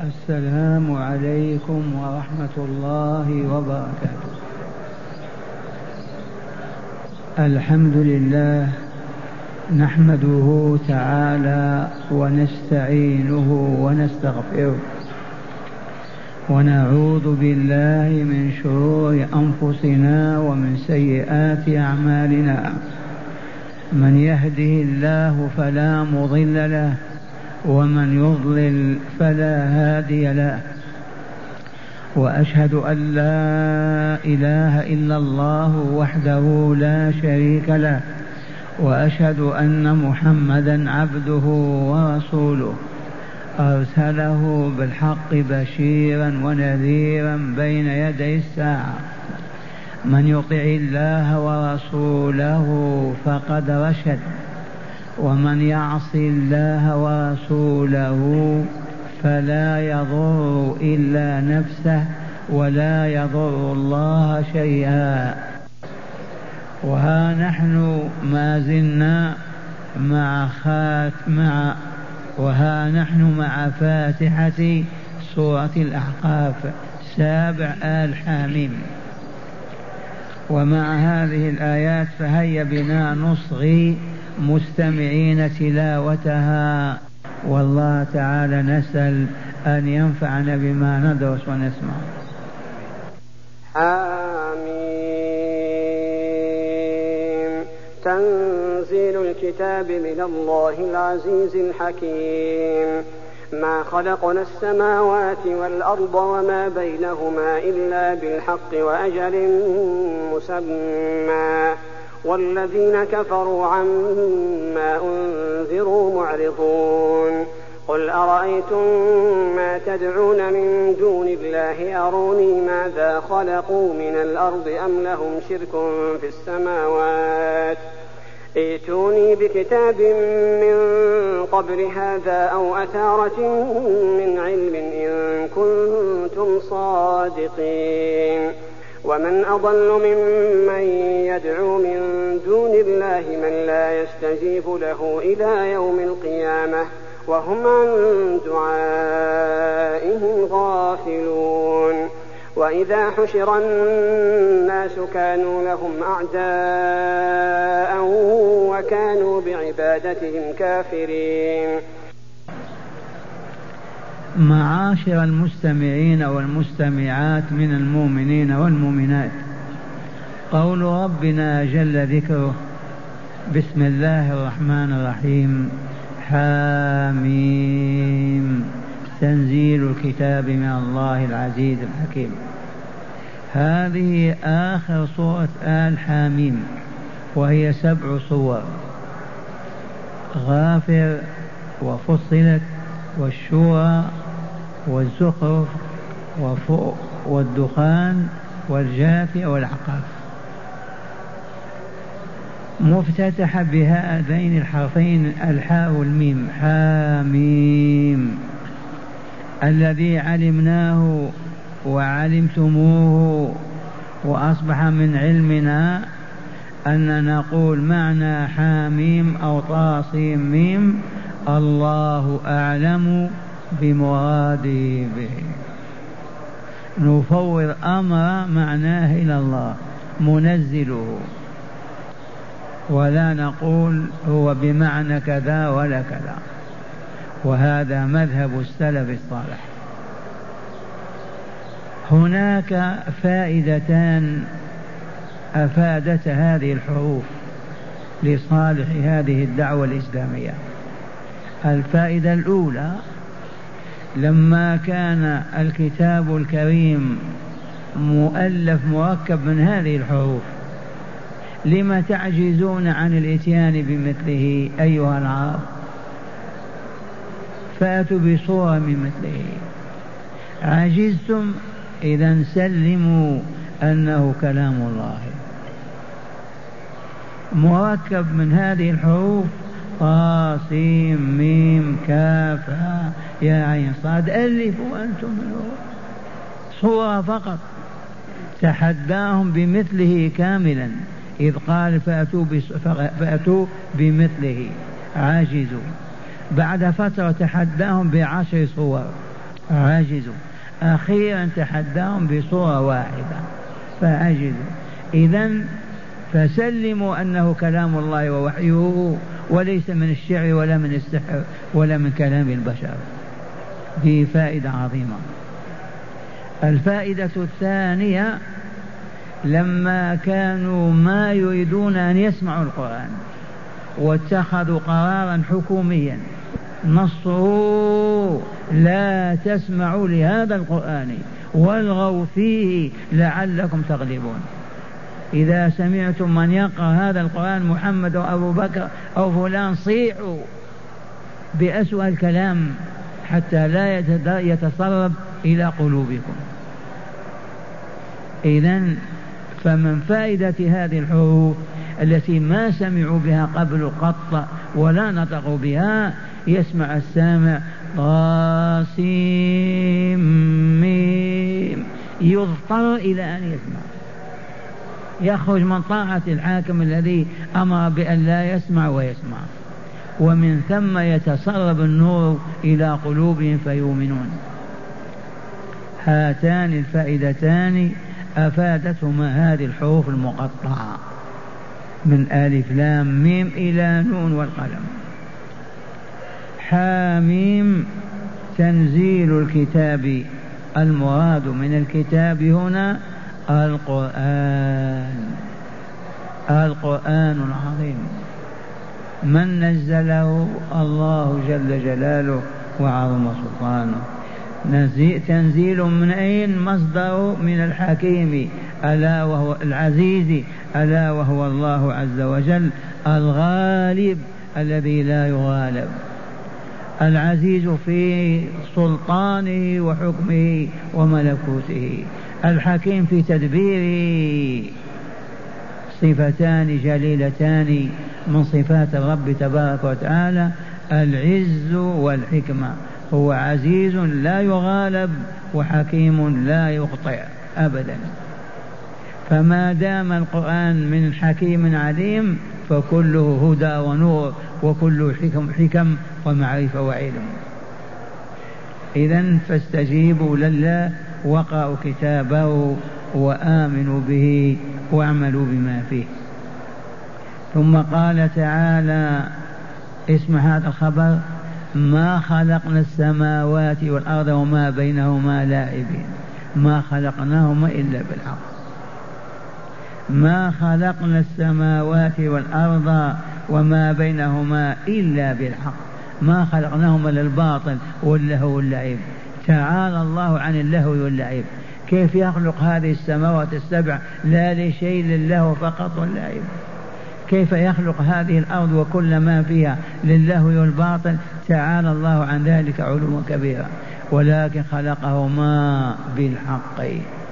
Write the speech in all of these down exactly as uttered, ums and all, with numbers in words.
السلام عليكم ورحمة الله وبركاته. الحمد لله نحمده تعالى ونستعينه ونستغفره ونعوذ بالله من شرور أنفسنا ومن سيئات أعمالنا. من يهده الله فلا مضل له ومن يضلل فلا هادي له، وأشهد أن لا إله إلا الله وحده لا شريك له، وأشهد أن محمدا عبده ورسوله أرسله بالحق بشيرا ونذيرا بين يدي الساعة. من يطع الله ورسوله فقد رشد، ومن يعص الله ورسوله فلا يضر إلا نفسه ولا يضر الله شيئا. وها نحن ما زلنا مع خات مع وها نحن مع فاتحة سورة الأحقاف سابع آل حاميم، ومع هذه الآيات فهيا بنا نصغي مستمعين تلاوتها، والله تعالى نسأل أن ينفعنا بما ندرس ونسمع. حميم. تنزيل الكتاب من الله العزيز الحكيم. ما خلقنا السماوات والأرض وما بينهما إلا بالحق وأجل مسمى، والذين كفروا عما أنذروا معرضون. قل أرأيتم ما تدعون من دون الله أروني ماذا خلقوا من الأرض أم لهم شرك في السماوات، ائتوني بكتاب من قبل هذا أو أثارة من علم إن كنتم صادقين. ومن أضل ممن يدعو من دون الله من لا يستجيب له إلى يوم القيامة وهم عن دعائهم غافلون. وإذا حشر الناس كانوا لهم أعداء وكانوا بعبادتهم كافرين. معاشر المستمعين والمستمعات من المؤمنين والمؤمنات، قول ربنا جل ذكره: بسم الله الرحمن الرحيم، حاميم، تنزيل الكتاب من الله العزيز الحكيم. هذه آخر سورة آل حاميم، وهي سبع صور: غافر وفصلت والشورى والزخرف والدخان والجاثية والعقاف. مفتتحة بهذين الحرفين الحاء والميم، حاميم. الذي علمناه وعلمتموه وأصبح من علمنا أن نقول معنى حاميم أو طاسيم ميم الله أعلم بمراده به. نفوض أمر معناه إلى الله منزله، ولا نقول هو بمعنى كذا ولا كذا. وهذا مذهب السلف الصالح. هناك فائدتان أفادت هذه الحروف لصالح هذه الدعوة الإسلامية. الفائدة الأولى: لما كان الكتاب الكريم مؤلف مركب من هذه الحروف، لما تعجزون عن الاتيان بمثله أيها العرب؟ فأتوا بصورة من مثله. عجزتم؟ إذا سلموا أنه كلام الله مركب من هذه الحروف: طا سين ميم كاف يا عين صاد. ألفوا أنتم صورة فقط. تحداهم بمثله كاملا، إذ قال فأتوا, فأتوا بمثله، عاجزوا. بعد فترة تحداهم بعشر صور، عجزوا. أخيرا تحداهم بصورة واحدة فعجزوا. إذن فسلموا أنه كلام الله ووحيه وليس من الشعر ولا من السحر ولا من كلام البشر. دي فائدة عظيمة. الفائدة الثانية لما كانوا ما يريدون أن يسمعوا القرآن واتخذوا قرارا حكوميا نصوا لا تسمعوا لهذا القرآن والغوا فيه لعلكم تغلبون. إذا سمعتم من يقرأ هذا القرآن محمد أو أبو بكر أو فلان صيحوا بأسوأ الكلام حتى لا يتسرب إلى قلوبكم. إذن فمن فائدة هذه الحروف التي ما سمعوا بها قبل قط ولا نطقوا بها يسمع السامع طاسيم يضطر إلى أن يسمع، يخرج من طاعة الحاكم الذي أمر بأن لا يسمع ويسمع، ومن ثم يتسرب النور إلى قلوبهم فيؤمنون. هاتان الفائدتان أفادتهما هذه الحروف المقطعة من ألف لام ميم إلى نون والقلم. حاميم تنزيل الكتاب، المراد من الكتاب هنا القرآن، القرآن العظيم. من نزله؟ الله جل جلاله وعظم سلطانه. تنزيل من أين؟ مصدر من الحكيم ألا وهو العزيز ألا وهو الله عز وجل الغالب الذي لا يغالب، العزيز في سلطانه وحكمه وملكوته، الحكيم في تدبيره. صفتان جليلتان من صفات الرب تبارك وتعالى، العز والحكمة. هو عزيز لا يغالب وحكيم لا يخطئ أبدا. فما دام القرآن من حكيم عليم فكله هدى ونور وكله حكم, حكم ومعرفة وعلم. إذن فاستجيبوا لله وقرأوا كتابه وآمنوا به واعملوا بما فيه. ثم قال تعالى اسم هذا الخبر: ما خلقنا السماوات والأرض وما بينهما لاعبين. ما خلقناهما إلا بالحق. ما خلقنا السماوات والأرض وما بينهما إلا بالحق، ما خلقناهما للباطل واللهو واللعب. تعالى الله عن اللهو واللعب. كيف يخلق هذه السماوات السبع لا لشيء للهو فقط واللعب؟ كيف يخلق هذه الأرض وكل ما فيها للهو والباطل؟ تعالى الله عن ذلك علوا كبيرا، ولكن خلقهما بالحق.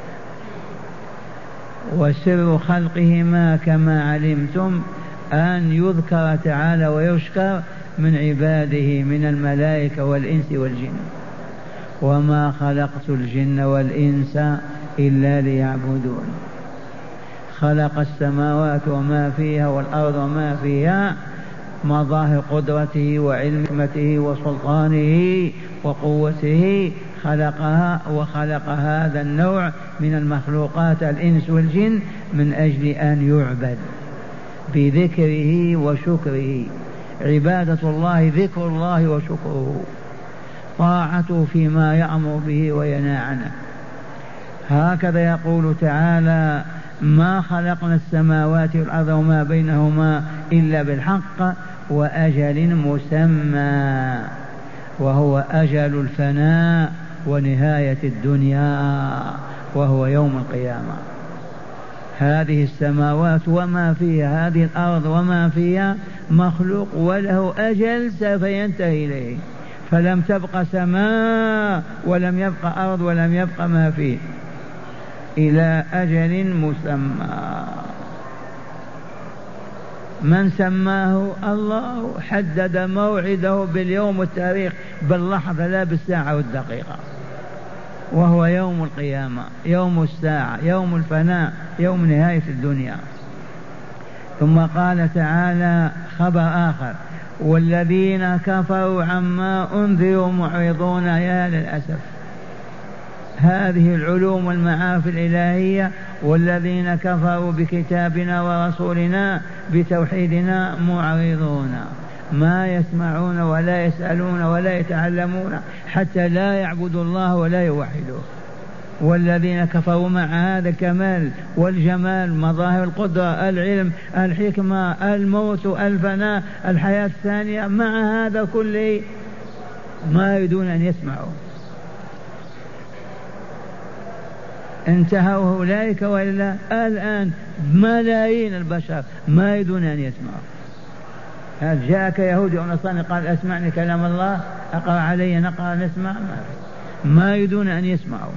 وسر خلقهما كما علمتم أن يذكر تعالى ويشكر من عباده من الملائكة والإنس والجن. وما خلقت الجن والإنس إلا ليعبدون. خلق السماوات وما فيها والأرض وما فيها، مظاهر قدرته وعلم حكمته وسلطانه وقوته، خلقها وخلق هذا النوع من المخلوقات الإنس والجن من أجل أن يعبد بذكره وشكره. عبادة الله ذكر الله وشكره، طاعته فيما يأمر به وينهى عنه. هكذا يقول تعالى: ما خلقنا السماوات والأرض وما بينهما إلا بالحق وأجل مسمى، وهو أجل الفناء ونهاية الدنيا وهو يوم القيامة. هذه السماوات وما فيها، هذه الأرض وما فيها مخلوق وله أجل سوف ينتهي إليه، فلم تبق سماء ولم يبق أرض ولم يبق ما فيه إلى أجل مسمى. من سماه؟ الله. حدد موعده باليوم والتاريخ باللحظة لا بالساعة والدقيقة، وهو يوم القيامة، يوم الساعة، يوم الفناء، يوم نهاية الدنيا. ثم قال تعالى خبر آخر: والذين كفروا عما أنذروا معرضون. يا للأسف هذه العلوم والمعارف الإلهية. والذين كفروا بكتابنا ورسولنا بتوحيدنا معرضون، ما يسمعون ولا يسألون ولا يتعلمون حتى لا يعبدوا الله ولا يوحدوه. والذين كفروا مع هذا الكمال والجمال، مظاهر القدرة، العلم، الحكمة، الموت، الفناء، الحياة الثانية، مع هذا كله ما يريدون أن يسمعوا. انتهوا أولئك وإلا الآن ملايين البشر ما يريدون أن يسمعوا. هل جاءك يهودي أو نصراني قال أسمعني كلام الله، أقرأ علي نقرأ نسمع؟ ما يريدون أن يسمعوا.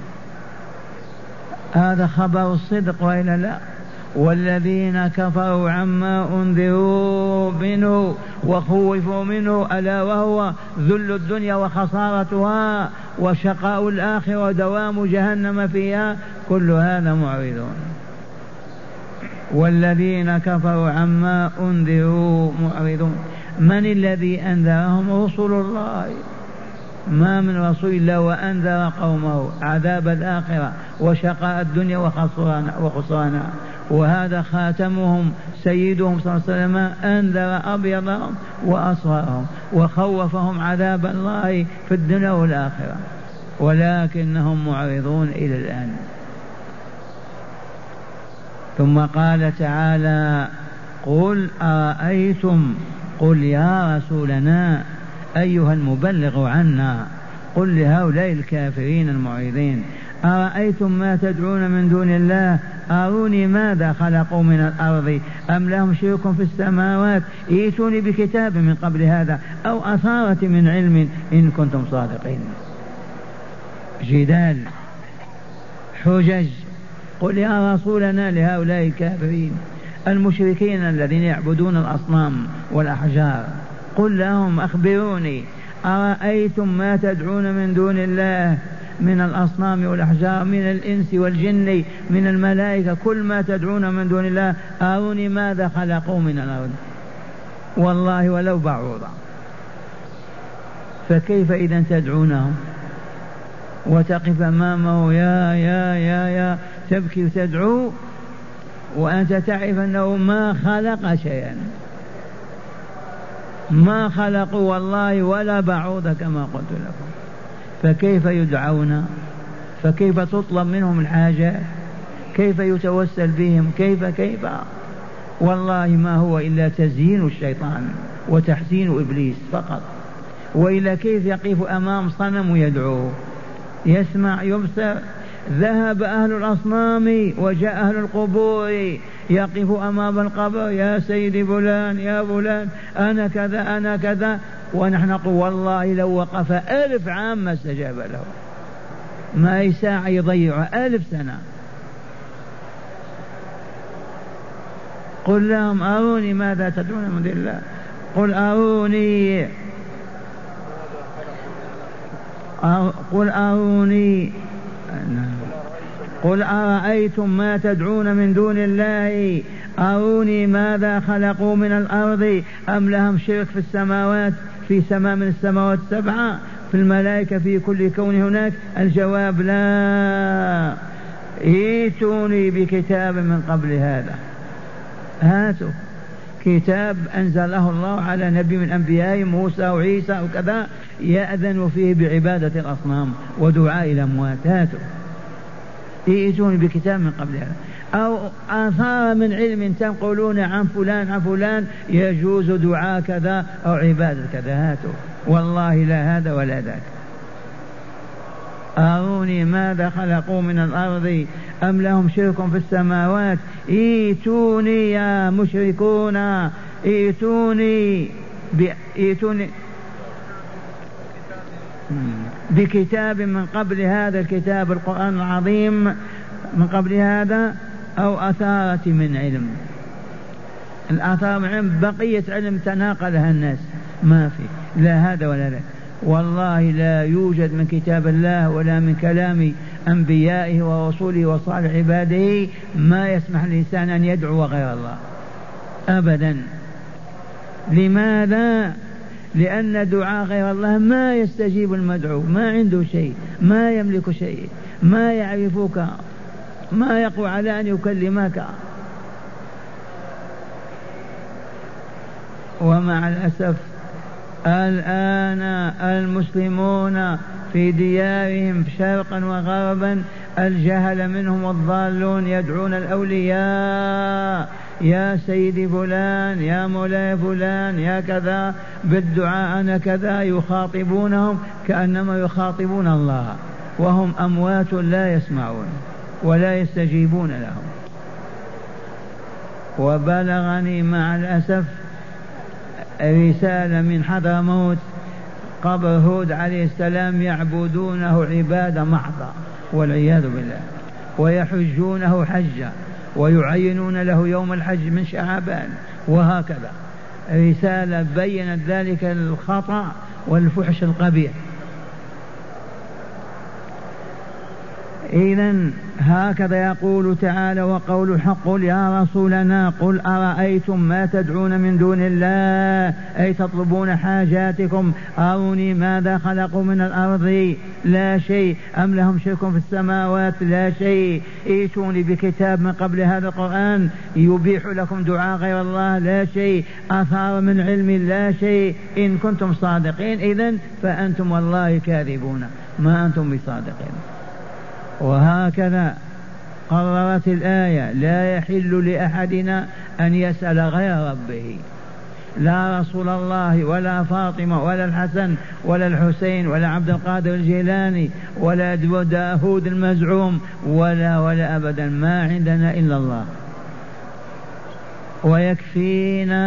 هذا خبر الصدق وإلا لا؟ والذين كفروا عما أنذروا منه وخوفوا منه ألا وهو ذل الدنيا وخسارتها وشقاء الآخرة ودوام جهنم فيها، كل هذا معرضون. والذين كفروا عما أنذروا معرضون. من الذي أنذرهم؟ رسل الله. ما من رسول الله وأنذر قومه عذاب الآخرة وشقاء الدنيا وخسرانها، وهذا خاتمهم سيدهم صلى الله عليه وسلم، أنذر أبيضهم وأصغرهم وخوفهم عذاب الله في الدنيا والآخرة، ولكنهم معرضون إلى الآن. ثم قال تعالى: قل أرأيتم، قل يا رسولنا أيها المبلغ عنا، قل لهؤلاء الكافرين المعرضين: أرأيتم ما تدعون من دون الله أروني ماذا خلقوا من الأرض أم لهم شرك في السماوات ائتوني بكتاب من قبل هذا أو أثارة من علم إن كنتم صادقين. جدال، حجج. قل يا رسولنا لهؤلاء الكافرين المشركين الذين يعبدون الأصنام والأحجار، قل لهم أخبروني أرأيتم ما تدعون من دون الله من الأصنام والأحجار، من الإنس والجن، من الملائكة، كل ما تدعون من دون الله أروني ماذا خلقوا من الأرض، والله ولو بعوضا. فكيف إذا تدعونهم وتقف أمامه يا يا يا يا تبكي وتدعو وأنت تعرف أنه ما خلق شيئا، ما خلقوا والله ولا بعوضة كما قلت لكم، فكيف يدعون؟ فكيف تطلب منهم الحاجات؟ كيف يتوسل بهم؟ كيف كيف والله ما هو إلا تزيين الشيطان وتحسين إبليس فقط. وإلا كيف يقف أمام صنم ويدعوه؟ يسمع يبصر. ذهب أهل الأصنام وجاء أهل القبور يقف أمام القبر: يا سيدي فلان يا فلان أنا كذا أنا كذا، ونحن نقول والله لو وقف ألف عام ما استجاب له، ما هي ساعة يضيع ألف سنة. قل لهم أروني ماذا تدعون من دون الله، قل أروني قل أروني قل أرأيتم ما تدعون من دون الله أروني ماذا خلقوا من الأرض أم لهم شرك في السماوات، في سماء من السماوات السبعة، في الملائكة، في كل كون هناك؟ الجواب لا. ائتوني بكتاب من قبل هذا، هاتوا كتاب أنزله الله على نبي من أنبيائه موسى وعيسى وكذا يأذن فيه بعبادة الأصنام ودعاء الأموات، هاتوا ائتوني بكتاب من قبل هذا أو آثار من علم تنقلون عن فلان عن فلان يجوز دعاء كذا أو عبادة كذا، هاتوا. والله لا هذا ولا ذاك. أروني ماذا خلقوا من الأرض أم لهم شرك في السماوات ائتوني يا مشركون ائتوني ائتوني بكتاب من قبل هذا الكتاب القرآن العظيم، من قبل هذا أو أثارة من علم. الأثار من علم بقية علم تناقلها الناس، ما في لا هذا ولا ذاك. والله لا يوجد من كتاب الله ولا من كلام أنبيائه ورسوله وصالح عباده ما يسمح الإنسان أن يدعو غير الله أبدا. لماذا؟ لأن دعاء غير الله ما يستجيب المدعو، ما عنده شيء، ما يملك شيء، ما يعرفك، ما يقوى على أن يكلمك. ومع الأسف الآن المسلمون في ديارهم شرقا وغربا الجهل منهم والضالون يدعون الأولياء يا سيدي فلان يا مولاي فلان يا كذا بالدعاء أنا كذا، يخاطبونهم كأنما يخاطبون الله وهم أموات لا يسمعون ولا يستجيبون لهم. وبلغني مع الأسف رسالة من حضرموت قبر هود عليه السلام يعبدونه عبادة محضة والعياذ بالله، ويحجونه حجة ويعينون له يوم الحج من شعبان، وهكذا رسالة بينت ذلك الخطأ والفحش القبيح. إذن هكذا يقول تعالى وقول الحق يا رسولنا قل أرأيتم ما تدعون من دون الله أي تطلبون حاجاتكم أروني ماذا خلقوا من الأرض لا شيء أم لهم شرك في السماوات لا شيء ائتوني بكتاب من قبل هذا القرآن يبيح لكم دعاء غير الله لا شيء أثار من علم لا شيء إن كنتم صادقين إذن فأنتم والله كاذبون ما أنتم بصادقين. وهكذا قررت الآية لا يحل لأحدنا أن يسأل غير ربه، لا رسول الله ولا فاطمة ولا الحسن ولا الحسين ولا عبد القادر الجيلاني ولا داود المزعوم ولا ولا أبدا، ما عندنا إلا الله ويكفينا،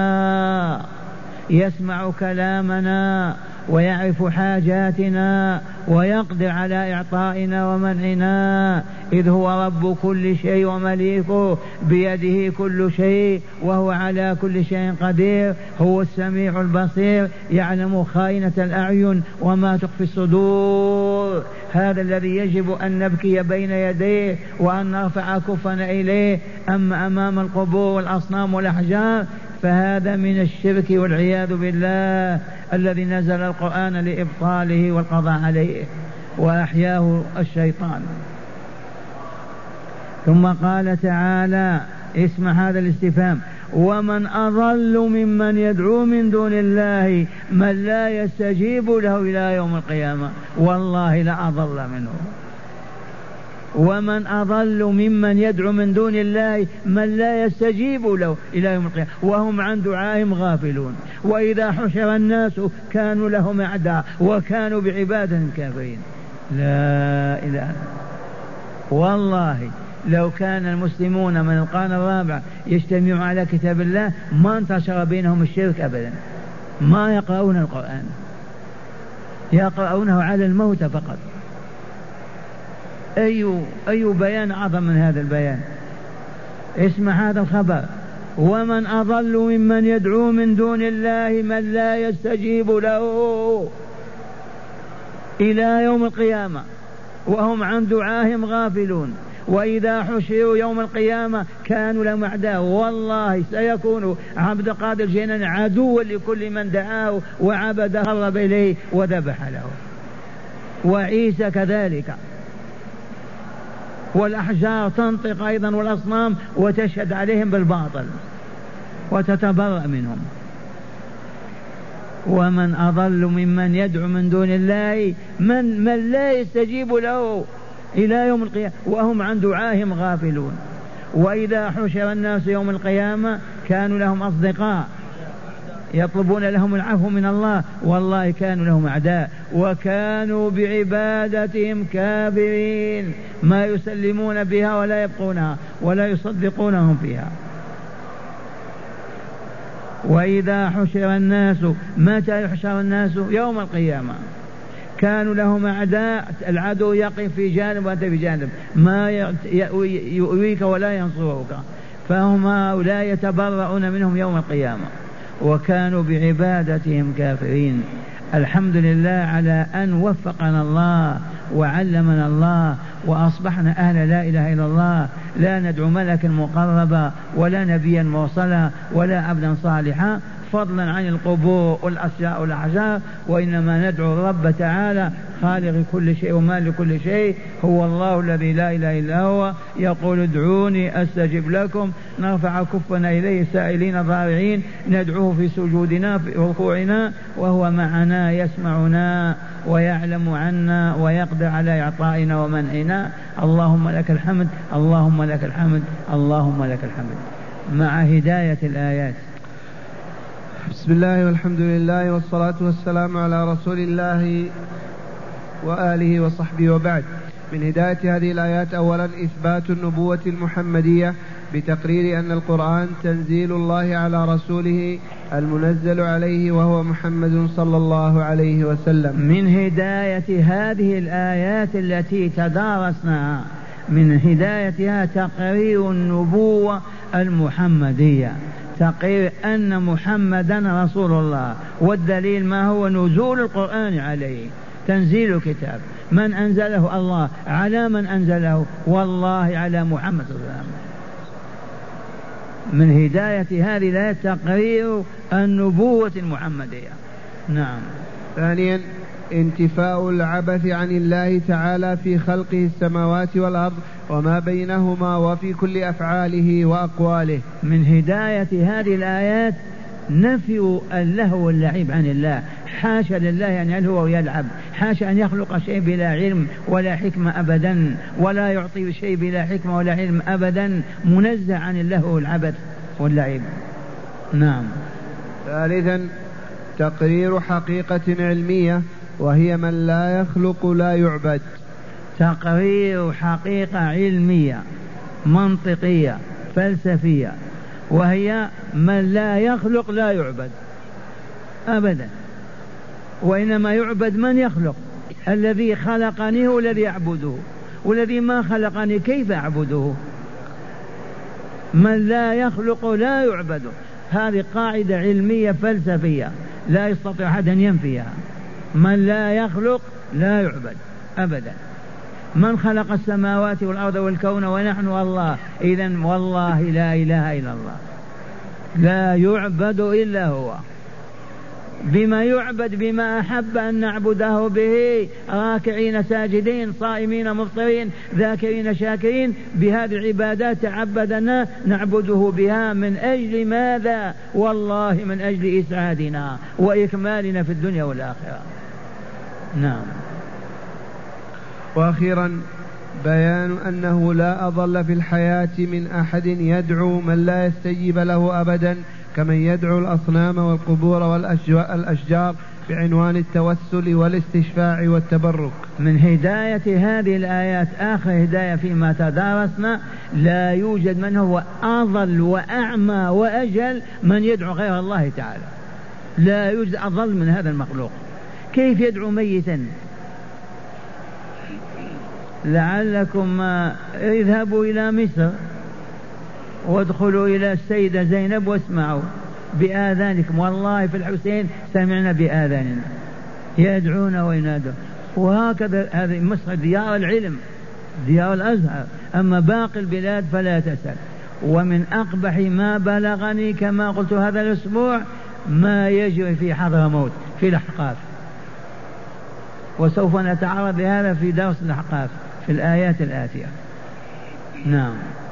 يسمع كلامنا ويعرف حاجاتنا ويقدر على إعطائنا ومنعنا، إذ هو رب كل شيء ومليكه بيده كل شيء وهو على كل شيء قدير، هو السميع البصير يعلم خائنة الأعين وما تخفي الصدور. هذا الذي يجب أن نبكي بين يديه وأن نرفع كفنا إليه. أما أمام القبور والأصنام والأحجار فهذا من الشرك والعياذ بالله الذي نزل القرآن لإبطاله والقضاء عليه وأحياه الشيطان. ثم قال تعالى اسمع هذا الاستفهام ومن أضل ممن يدعو من دون الله من لا يستجيب له إلى يوم القيامة، والله لا أضل منه. ومن أضل ممن يدعو من دون الله من لا يستجيب له إلى يوم القيامة وهم عن دعائهم غافلون، وإذا حشر الناس كانوا لهم أعداء وكانوا بعبادهم كافرين. لا إله. والله لو كان المسلمون من القرن الرابع يجتمعون على كتاب الله ما انتشر بينهم الشرك أبدا، ما يقرؤون القرآن، يقرؤونه على الموت فقط. أي أي بيان أعظم من هذا البيان؟ اسمع هذا الخبر ومن أضل ممن يدعو من دون الله من لا يستجيب له إلى يوم القيامة وهم عن دعائهم غافلون، وإذا حشروا يوم القيامة كانوا لهم أعداء. والله سيكون عبد القادر الجيلاني عدوا لكل من دعاه وعبد قرب إليه وذبح له، وعيسى كذلك، والأحجار تنطق أيضا والأصنام وتشهد عليهم بالباطل وتتبرأ منهم. ومن أضل ممن يدعو من دون الله من, من لا يستجيب له إلى يوم القيامة وهم عن دعائهم غافلون، وإذا حشر الناس يوم القيامة كانوا لهم أصدقاء يطلبون لهم العفو من الله، والله كانوا لهم أعداء وكانوا بعبادتهم كافرين، ما يسلمون بها ولا يبقونها ولا يصدقونهم فيها. وإذا حشر الناس، متى يحشر الناس؟ يوم القيامة. كانوا لهم أعداء، العدو يقف في جانب وأنت في جانب، ما يؤويك ولا ينصرك، فهم هؤلاء يتبرؤون منهم يوم القيامة وكانوا بعبادتهم كافرين. الحمد لله على أن وفقنا الله وعلمنا الله وأصبحنا أهل لا إله إلا الله، لا ندعو ملكا مقربا ولا نبيا مرسلا ولا عبدا صالحا فضلا عن القبور والأشياء والأحجار، وإنما ندعو الرب تعالى خالق كل شيء ومالك كل شيء، هو الله الذي لا إله إلا هو، يقول ادعوني أستجب لكم، نرفع كفنا إليه سائلين ضارعين، ندعوه في سجودنا في ركوعنا، وهو معنا يسمعنا ويعلم عنا ويقدر على إعطائنا ومنعنا. اللهم لك الحمد، اللهم لك الحمد، اللهم لك الحمد. مع هداية الآيات. بسم الله والحمد لله والصلاة والسلام على رسول الله وآله وصحبه، وبعد. من هداية هذه الآيات أولا إثبات النبوة المحمدية بتقرير أن القرآن تنزيل الله على رسوله المنزل عليه وهو محمد صلى الله عليه وسلم. من هداية هذه الآيات التي تدارسناها، من هدايتها تقرير النبوة المحمدية، تقرير أن محمدا رسول الله. والدليل ما هو؟ نزول القرآن عليه، تنزيل الكتاب. من أنزله؟ الله. على من أنزله؟ والله على محمد صلى الله عليه وسلم. من هداية هذه الآية تقرير النبوة المحمدية. نعم. ثانيا انتفاء العبث عن الله تعالى في خلقه السماوات والأرض وما بينهما وفي كل أفعاله وأقواله. من هداية هذه الآيات نفي اللهو واللعب عن الله. حاشا لله أن يلهو ويلعب، حاشا أن يخلق شيء بلا علم ولا حكمة أبدا، ولا يعطي شيء بلا حكمة ولا علم أبدا، منزه عن اللهو والعبث واللعب. نعم. ثالثا تقرير حقيقة علمية وهي من لا يخلق لا يعبد. تقرير حقيقة علمية منطقية فلسفية، وهي من لا يخلق لا يعبد أبدا، وإنما يعبد من يخلق. الذي خلقني هو الذي يعبده، والذي ما خلقني كيف أعبده؟ من لا يخلق لا يعبد. هذه قاعدة علمية فلسفية لا يستطيع أحد أن ينفيها. من لا يخلق لا يعبد أبدا. من خلق السماوات والأرض والكون ونحن الله، إذن والله لا إله إلا الله، لا يعبد إلا هو. بما يعبد؟ بما أحب أن نعبده به، راكعين ساجدين صائمين مفطرين ذاكرين شاكرين. بهذه العبادات تعبدنا نعبده بها. من أجل ماذا؟ والله من أجل إسعادنا وإكمالنا في الدنيا والآخرة. نعم. وأخيرا بيان أنه لا أضل في الحياة من أحد يدعو من لا يستجيب له أبدا، كمن يدعو الأصنام والقبور والأشجار بعنوان التوسل والاستشفاع والتبرك. من هداية هذه الآيات آخر هداية فيما تدارسنا، لا يوجد من هو أضل وأعمى وأجل من يدعو غير الله تعالى. لا يوجد أضل من هذا المخلوق. كيف يدعو ميتا؟ لعلكم اذهبوا إلى مصر وادخلوا إلى السيدة زينب واسمعوا بآذانكم، والله في الحسين سمعنا بآذاننا يدعون وينادون. وهكذا هذه مصر ديار العلم، ديار الأزهر. أما باقي البلاد فلا تسأل. ومن أقبح ما بلغني كما قلت هذا الأسبوع ما يجري في حضرموت في الأحقاف، وسوف نتعرض لهذا في درس الأحقاف في الآيات الآتية. نعم.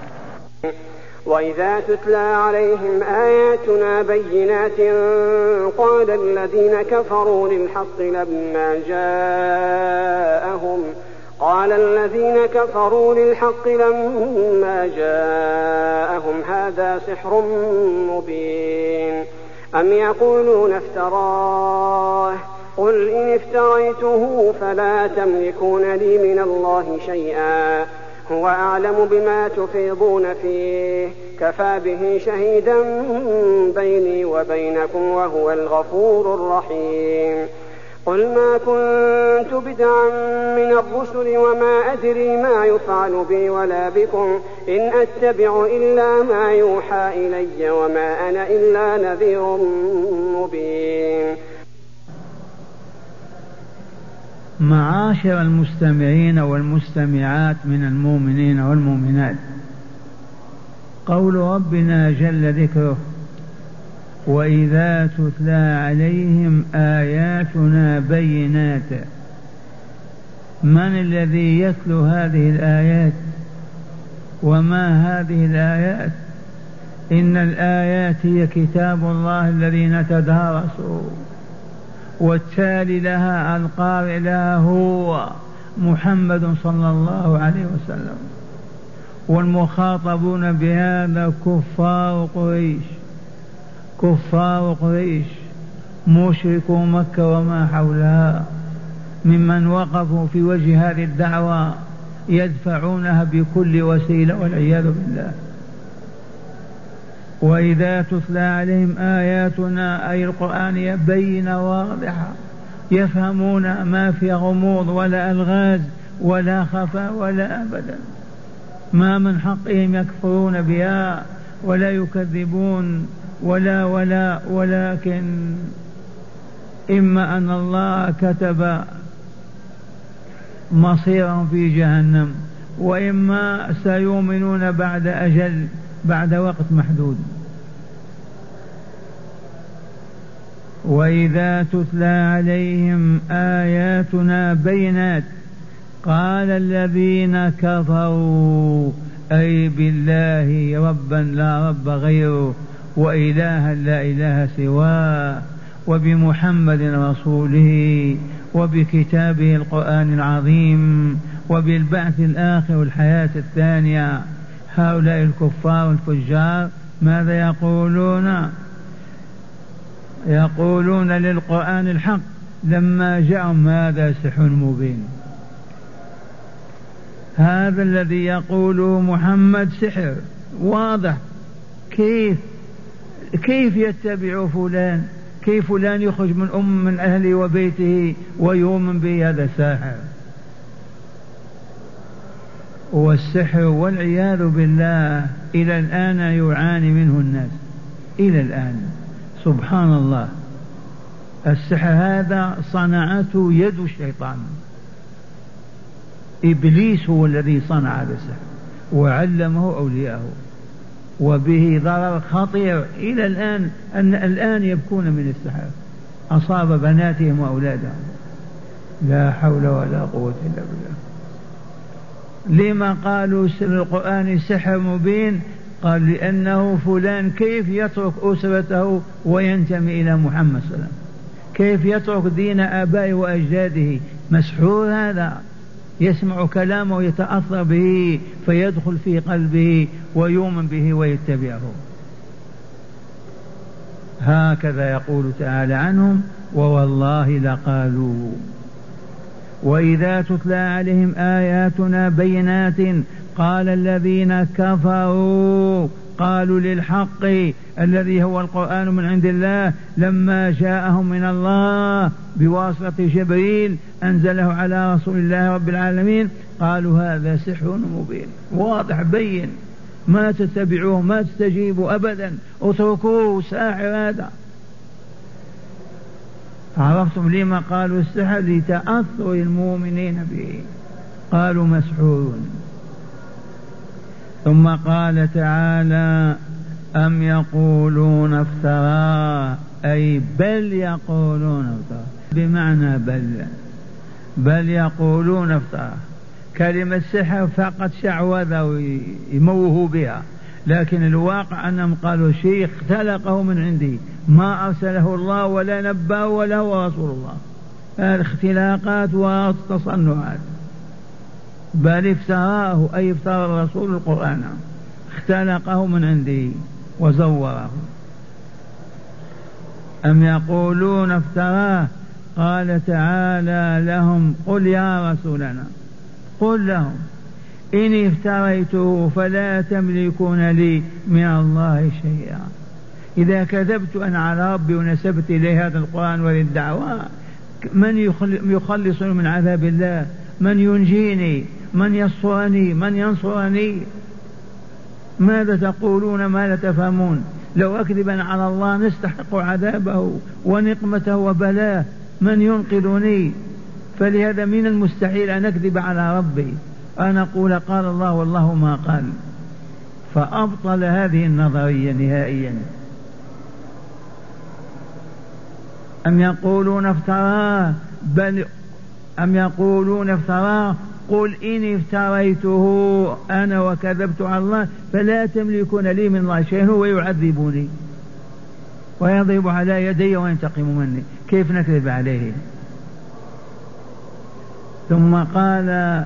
وإذا تتلى عليهم آياتنا بينات قال الذين كفروا للحق لما جاءهم قال الذين كفروا للحق لما جاءهم هذا سحر مبين أم يقولون افتراه قل إن افتريته فلا تملكون لي من الله شيئا هو أعلم بما تفيضون فيه كفى به شهيدا بيني وبينكم وهو الغفور الرحيم قل ما كنت بدعا من الرسل وما أدري ما يفعل بي ولا بكم إن أتبع إلا ما يوحى إلي وما أنا إلا نذير مبين. معاشر المستمعين والمستمعات من المؤمنين والمؤمنات، قول ربنا جل ذكره وإذا تتلى عليهم آياتنا بينات، من الذي يتلو هذه الآيات؟ وما هذه الآيات؟ إن الآيات هي كتاب الله الذي نتدارسه، والتالي لها القارئ لها هو محمد صلى الله عليه وسلم، والمخاطبون بهذا كفار قريش، كفار قريش مشركو مكة وما حولها، ممن وقفوا في وجه هذه الدعوة يدفعونها بكل وسيلة والعياذ بالله. وإذا تتلى عليهم آياتنا أي القرآن بينة واضحة، يفهمون ما في غموض ولا ألغاز ولا خفاء ولا أبدا، ما من حقهم يكفرون بها ولا يكذبون ولا ولا ولكن إما أن الله كتب مصيرهم في جهنم، وإما سيؤمنون بعد أجل، بعد وقت محدود. وإذا تتلى عليهم آياتنا بينات قال الذين كفروا أي بالله ربا لا رب غيره، وإلها لا إله سواه، وبمحمد رسوله، وبكتابه القرآن العظيم، وبالبعث الآخر والحياة الثانية. هؤلاء الكفار الفجار ماذا يقولون؟ يقولون للقرآن الحق لما جاءهم هذا سحر مبين، هذا الذي يقوله محمد سحر واضح، كيف كيف يتبع فلان؟ كيف فلان يخرج من أم من أهله وبيته ويؤمن به؟ هذا ساحر. والسحر والعياذ بالله إلى الآن يعاني منه الناس، إلى الآن سبحان الله. السحر هذا صنعته يد الشيطان، إبليس هو الذي صنع هذا السحر وعلمه أولياءه، وبه ضرر خطير إلى الآن، أن الآن يبكون من السحر، أصاب بناتهم وأولادهم. لا حول ولا قوة إلا بالله. لما قالوا القرآن سحر مبين؟ قال لأنه فلان كيف يترك أسرته وينتمي إلى محمد صلى الله عليه وسلم؟ كيف يترك دين آبائه وأجداده؟ مسحور هذا، يسمع كلامه ويتأثر به فيدخل في قلبه ويؤمن به ويتبعه. هكذا يقول تعالى عنهم ووالله لقالوا. وإذا تتلى عليهم آياتنا بينات قال الذين كفروا، قالوا للحق الذي هو القرآن من عند الله لما جاءهم من الله بواسطة جبريل أنزله على رسول الله رب العالمين، قالوا هذا سحر مبين واضح بين، ما تتبعوه ما تستجيبوا أبدا، اتركوه ساحر هذا. عرفتم لما قالوا السحر؟ لتأثر المؤمنين به، قالوا مسحور. ثم قال تعالى أم يقولون افتراه، أي بل يقولون افتراه، بمعنى بل بل يقولون افتراه. كلمة سحر فقط شعوذة يموهوا بها، لكن الواقع أنهم قالوا شيء اختلقه من عندي، ما أرسله الله ولا نبأه ولا هو رسول الله. هذه اختلاقات وتصنعات. بل افتراه أي افترى الرسول القرآن، اختلقه من عنده وزوره. أم يقولون افتراه، قال تعالى لهم قل يا رسولنا، قل لهم إني افتريته فلا تملكون لي من الله شيئا. إذا كذبت أنا على ربي ونسبت إليه هذا القرآن وللدعوة، من يخلصني من عذاب الله؟ من ينجيني؟ من يصرني؟ من ينصرني؟ ماذا تقولون ما لا تفهمون؟ لو أكذب على الله نستحق عذابه ونقمته وبلاه، من ينقذني؟ فلهذا من المستحيل أن أكذب على ربي، أنا أقول قال الله والله ما قال. فأبطل هذه النظرية نهائيا. أم يقولون افتراه، بل أم يقولون افتراه قل إن افتريته أنا وكذبت على الله فلا تملكون لي من الله شيئا هو يعذبني ويضرب على يدي وينتقم مني، كيف نكذب عليه؟ ثم قال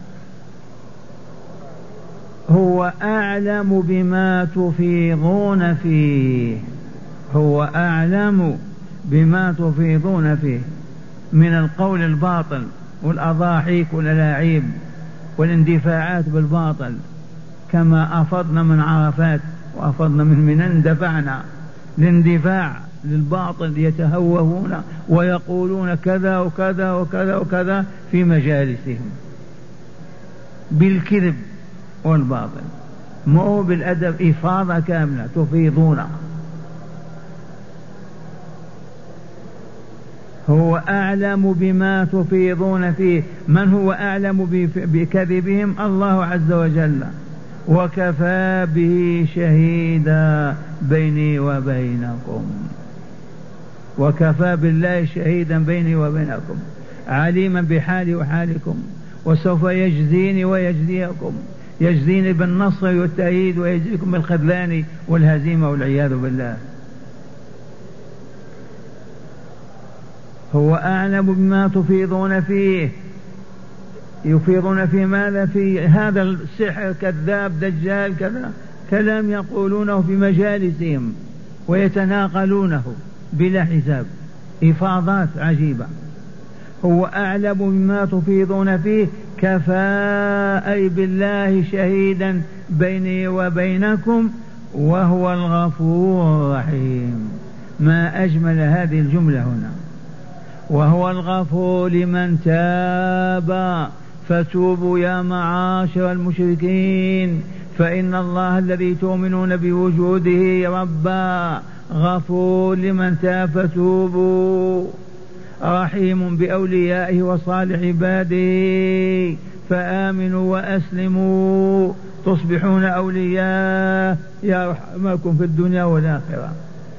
هو أعلم بما تفيضون فيه، هو أعلم بما تفيضون فيه من القول الباطل والأضاحيك والألاعيب والاندفاعات بالباطل، كما أفضنا من عرفات وأفضنا من منى اندفعنا الاندفاع للباطل، يتهوهون ويقولون كذا وكذا وكذا وكذا في مجالسهم بالكذب والباطل، مو بالأدب، إفاضة كاملة تفيضون. هو أعلم بما تفيضون فيه، من هو أعلم بكذبهم؟ الله عز وجل، وكفى به شهيدا بيني وبينكم، وكفى بالله شهيدا بيني وبينكم عليما بحالي وحالكم، وسوف يجزيني ويجزيكم، يجزيني بالنصر والتأييد ويجزيكم بالخذلان والهزيمة والعياذ بالله. هو أعلم بما تفيضون فيه، يفيضون في ماذا؟ في هذا السحر كذاب دجال كذا، كلام يقولونه في مجالسهم ويتناقلونه بلا حساب، إفاضات عجيبة. هو أعلم بما تفيضون فيه، كفى أي بالله شهيدا بيني وبينكم وهو الغفور الرحيم. ما أجمل هذه الجملة هنا، وهو الغفور لمن تاب فتوبوا يا معاشر المشركين فإن الله الذي تؤمنون بوجوده ربا، غفور لمن تاب فتوبوا، رحيم بأوليائه وصالح عباده فآمنوا وأسلموا تصبحون أولياء يرحمكم في الدنيا والآخرة.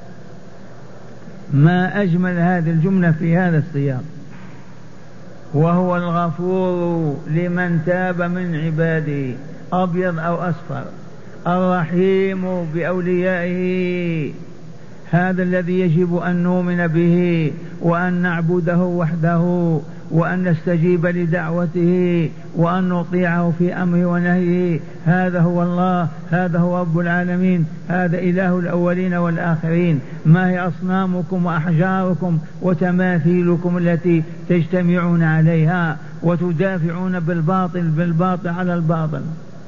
ما أجمل هذه الجملة في هذا السياق، وهو الغفور لمن تاب من عباده أبيض أو أصفر، الرحيم بأوليائه، هذا الذي يجب أن نؤمن به وأن نعبده وحده وأن نستجيب لدعوته وأن نطيعه في أمره ونهيه. هذا هو الله، هذا هو رب العالمين، هذا إله الأولين والآخرين. ما هي أصنامكم وأحجاركم وتماثيلكم التي تجتمعون عليها وتدافعون بالباطل بالباطل على الباطل؟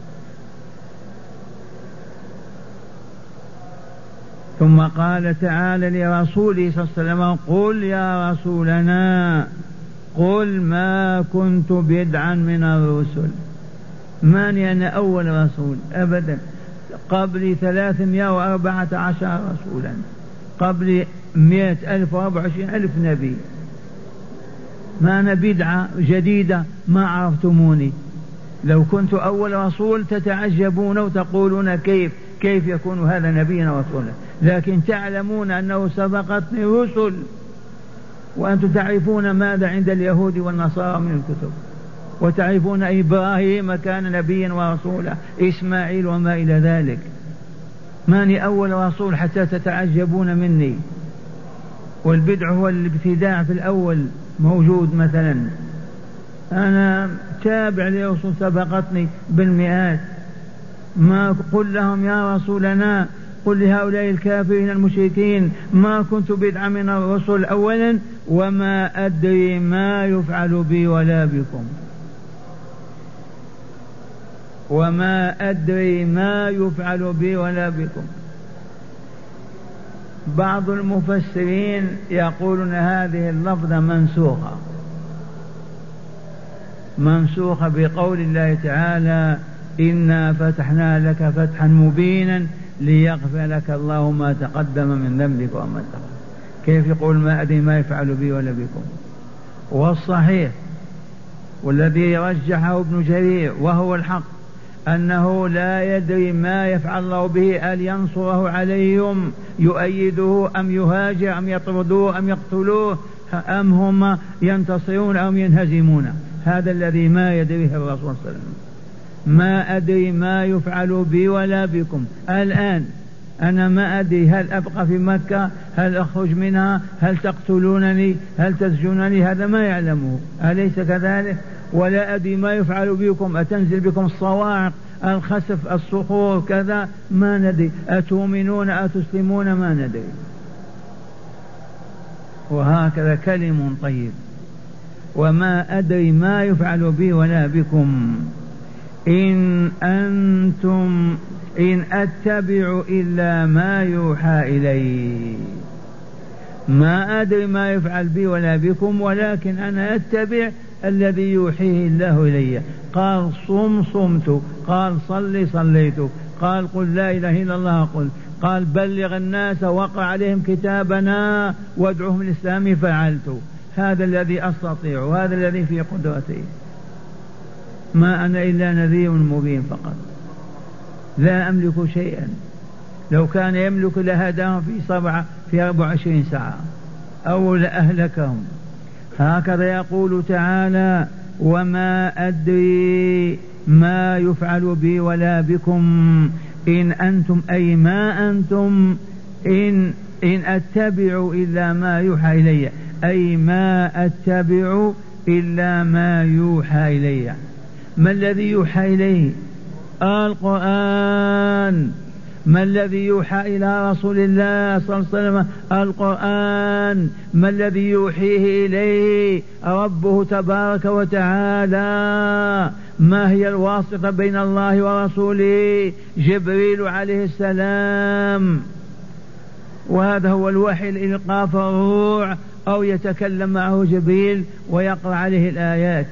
ثم قال تعالى لرسوله صلى الله عليه وسلم قل يا رسولنا قل ما كنت بدعا من الرسل. ماني أنا أول رسول أبدا، قبل ثلاثمائة وأربعة عشر رسولا، قبل مئة ألف وأربعة وعشرين ألف نبي، ما أنا بدعة جديدة ما عرفتموني. لو كنت أول رسول تتعجبون وتقولون كيف كيف يكون هذا نبيا ورسولا، لكن تعلمون أنه سبقتني رسل، وأنتم تعرفون ماذا عند اليهود والنصارى من الكتب، وتعرفون إبراهيم كان نبيا ورسولا، إسماعيل وما إلى ذلك. ماني أول رسول حتى تتعجبون مني. والبدع هو الابتداع في الأول موجود. مثلا أنا تابع لرسول سبقتني بالمئات، ما قل لهم يا رسولنا قل لهؤلاء الكافرين المشركين ما كنت بدعا من الرسل أولا وما أدري ما يفعل بي ولا بكم، وما أدري ما يفعل بي ولا بكم. بعض المفسرين يقولون هذه اللفظة منسوخة، منسوخة بقول الله تعالى إنا فتحنا لك فتحا مبينا ليغفر لك الله ما تقدم من ذنبك وما تأخر. كيف يقول ما أدري ما يفعل بي ولا بكم؟ والصحيح والذي رجحه ابن جرير وهو الحق أنه لا يدري ما يفعل الله به، هل ينصره عليهم يؤيده أم يهاجر أم يطردوه أم يقتلوه، أم هم ينتصرون أم ينهزمون؟ هذا الذي ما يدريه الرسول صلى الله عليه وسلم. ما أدري ما يفعل بي ولا بكم الآن. أنا ما أدري هل أبقى في مكة، هل أخرج منها، هل تقتلونني، هل تسجنني، هذا ما يعلمه، أليس كذلك؟ ولا أدري ما يفعل بكم، أتنزل بكم الصواعق، الخسف، الصخور، كذا، ما ندري. أتؤمنون أتسلمون، ما ندري. وهكذا كلم طيب. وما أدري ما يفعل بي ولا بكم إن أنتم إن أتبع إلا ما يوحى إلي. ما أدري ما يفعل بي ولا بكم، ولكن أنا أتبع الذي يوحيه الله إلي. قال صم صمت، قال صلي صليت، قال قل لا إله إلا الله قل، قال بلغ الناس وقع عليهم كتابنا وادعوهم الإسلام فعلت. هذا الذي أستطيع وهذا الذي في قدرتي. ما أنا إلا نذير مبين فقط، لا أملك شيئا. لو كان يملك لهداهم في سبعة في أربع وعشرين ساعة أو لأهلكهم. هكذا يقول تعالى وما أدري ما يفعل بي ولا بكم إن أنتم أي ما أنتم إن, إن أتبع إلا ما يوحى إلي، أي ما أتبع إلا ما يوحى إلي. ما الذي يوحى إليه؟ القرآن. ما الذي يوحى إلى رسول الله صلى الله عليه وسلم؟ القرآن. ما الذي يوحيه إليه؟ ربه تبارك وتعالى. ما هي الواسطة بين الله ورسوله؟ جبريل عليه السلام. وهذا هو الوحي الإلقاء في الروح، أو يتكلم معه جبريل ويقرأ عليه الآيات.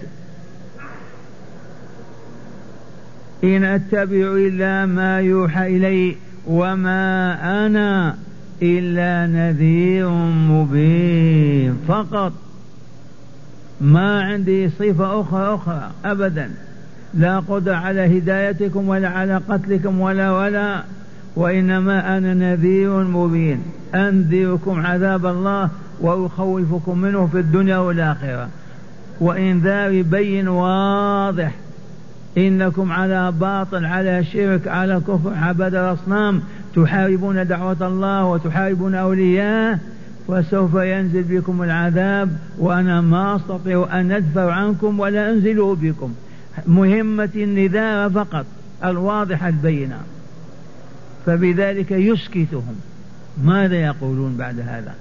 إن أتبع إلا ما يوحى إلي وما أنا إلا نذير مبين فقط. ما عندي صفة أخرى أخرى أبدا، لا قدر على هدايتكم ولا على قتلكم ولا ولا وإنما أنا نذير مبين، أنذركم عذاب الله وأخوفكم منه في الدنيا والآخرة. وإنذار بين واضح، إنكم على باطل، على شرك، على كفر، عبد الأصنام، تحاربون دعوة الله وتحاربون أولياءه، وسوف ينزل بكم العذاب وأنا ما أستطيع أن أدفع عنكم ولا أنزله بكم. مهمة النذار فقط الواضحة البينة. فبذلك يسكتهم. ماذا يقولون بعد هذا؟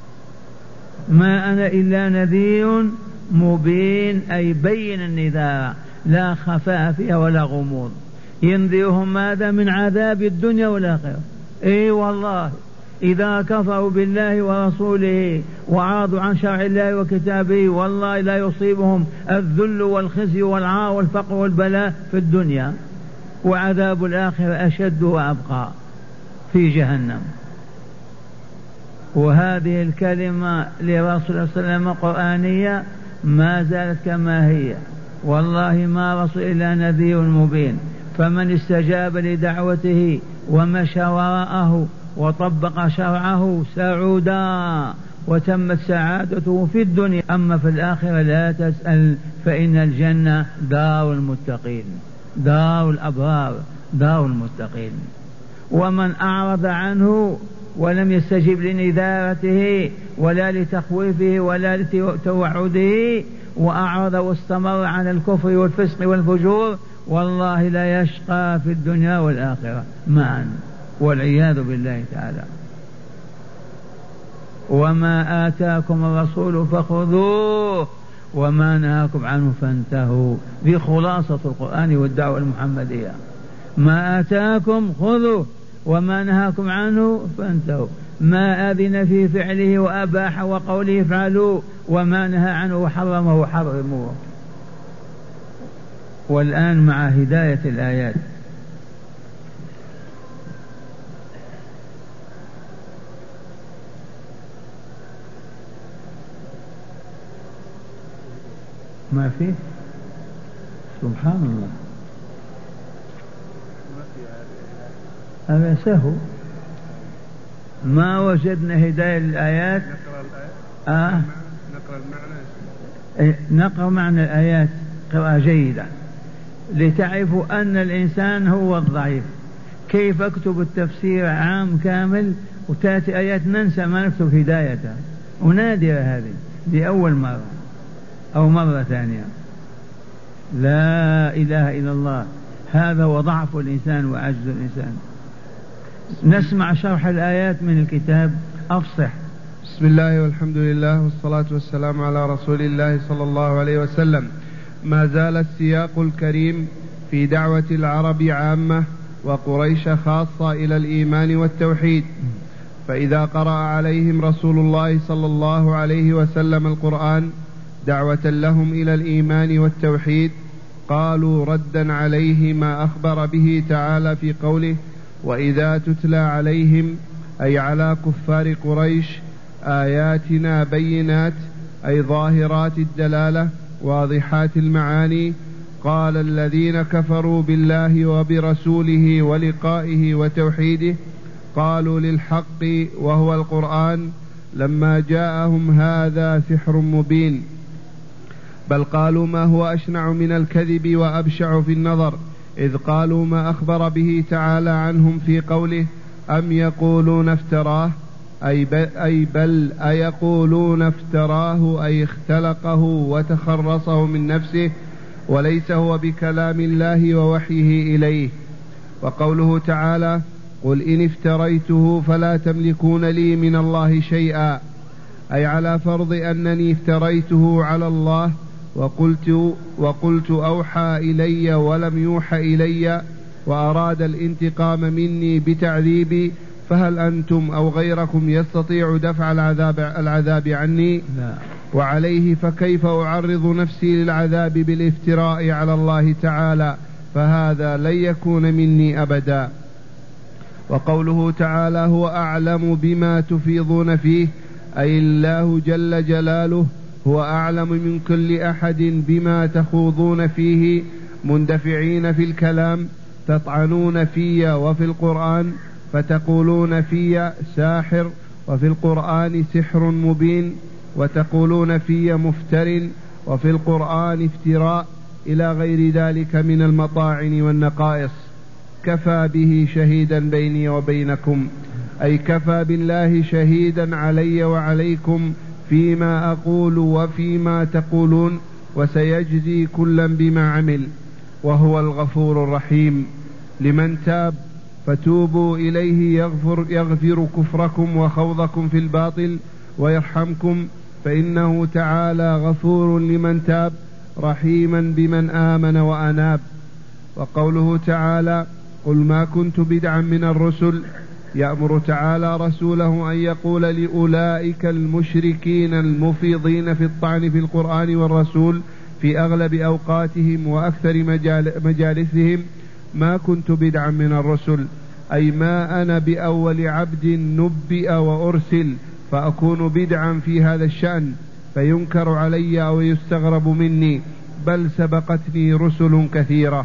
ما أنا إلا نذير مبين، أي بين النذار، لا خفاء فيها ولا غموض. ينذرهم ماذا؟ من عذاب الدنيا والآخرة. اي والله إذا كفروا بالله ورسوله وعاضوا عن شرع الله وكتابه والله لا يصيبهم الذل والخزي والعار والفقر والبلاء في الدنيا، وعذاب الآخرة أشد وأبقى في جهنم. وهذه الكلمة لرسول الله صلى الله عليه وسلم قرآنية ما زالت كما هي. والله ما رسول إلا نذير مبين. فمن استجاب لدعوته ومشى وراءه وطبق شرعه سعودا وتمت سعادته في الدنيا. أما في الآخرة لا تسأل، فإن الجنة دار المتقين، دار الأبرار، دار المتقين. ومن أعرض عنه ولم يستجب لنذارته ولا لتخويفه ولا لتوعده وأعرض واستمر عن الكفر والفسق والفجور، والله لا يشقى في الدنيا والآخرة معا، والعياذ بالله تعالى. وما آتاكم الرسول فخذوه وما نهاكم عنه فانتهوا. ذي خلاصة القرآن والدعوة المحمدية. ما آتاكم خذوه وما نهاكم عنه فانتهوا. ما أذن في فعله وأباح وقوله افعلوا، وما نهى عنه وحرمه وحرموه. والآن مع هداية الآيات. ما فيه سبحان الله، هذا سهو. ما وجدنا هداية الآيات. آه نقرأ المعنى. نقرأ معنى الآيات قراءة جيدة لتعرفوا أن الإنسان هو الضعيف. كيف أكتب التفسير عام كامل وتأتي آيات ننسى ما نكتب هدايتها، ونادرة هذه لأول مرة أو مرة ثانية. لا إله إلا الله، هذا هو ضعف الإنسان وعجز الإنسان. نسمع شرح الآيات من الكتاب أفصح. بسم الله والحمد لله والصلاة والسلام على رسول الله صلى الله عليه وسلم. ما زال السياق الكريم في دعوة العرب عامة وقريش خاصة إلى الإيمان والتوحيد، فإذا قرأ عليهم رسول الله صلى الله عليه وسلم القرآن دعوة لهم إلى الإيمان والتوحيد قالوا ردا عليه ما أخبر به تعالى في قوله: وإذا تتلى عليهم، أي على كفار قريش، آياتنا بينات، أي ظاهرات الدلالة واضحات المعاني، قال الذين كفروا بالله وبرسوله ولقائه وتوحيده، قالوا للحق وهو القرآن لما جاءهم هذا سحر مبين، بل قالوا ما هو أشنع من الكذب وأبشع في النظر، إذ قالوا ما أخبر به تعالى عنهم في قوله: أم يقولون افتراه، أي بل, أي بل أيقولون افتراه، أي اختلقه وتخرصه من نفسه وليس هو بكلام الله ووحيه إليه. وقوله تعالى: قل إن افتريته فلا تملكون لي من الله شيئا، أي على فرض أنني افتريته على الله وقلت, وقلت أوحى إلي ولم يوحى إلي، وأراد الانتقام مني بتعذيبي، فهل أنتم أو غيركم يستطيع دفع العذاب, العذاب عني؟ لا. وعليه فكيف أعرض نفسي للعذاب بالافتراء على الله تعالى؟ فهذا لن يكون مني أبدا. وقوله تعالى: هو أعلم بما تفيضون فيه، أي الله جل جلاله هو أعلم من كل أحد بما تخوضون فيه، مندفعين في الكلام، تطعنون في وفي القرآن، فتقولون في ساحر وفي القرآن سحر مبين، وتقولون في مفتر وفي القرآن افتراء، إلى غير ذلك من المطاعن والنقائص. كفى به شهيدا بيني وبينكم، أي كفى بالله شهيدا علي وعليكم فيما أقول وفيما تقولون، وسيجزي كلا بما عمل، وهو الغفور الرحيم. لمن تاب فتوبوا إليه يغفر, يغفر كفركم وخوضكم في الباطل ويرحمكم، فإنه تعالى غفور لمن تاب رحيما بمن آمن وأناب. وقوله تعالى: قل ما كنت بدعا من الرسل، يأمر تعالى رسوله أن يقول لأولئك المشركين المفيضين في الطعن في القرآن والرسول في أغلب أوقاتهم وأكثر مجال مجالسهم: ما كنت بدعا من الرسل، أي ما أنا بأول عبد نبئ وأرسل فأكون بدعا في هذا الشأن فينكر علي أو يستغرب مني، بل سبقتني رسل كثيرة.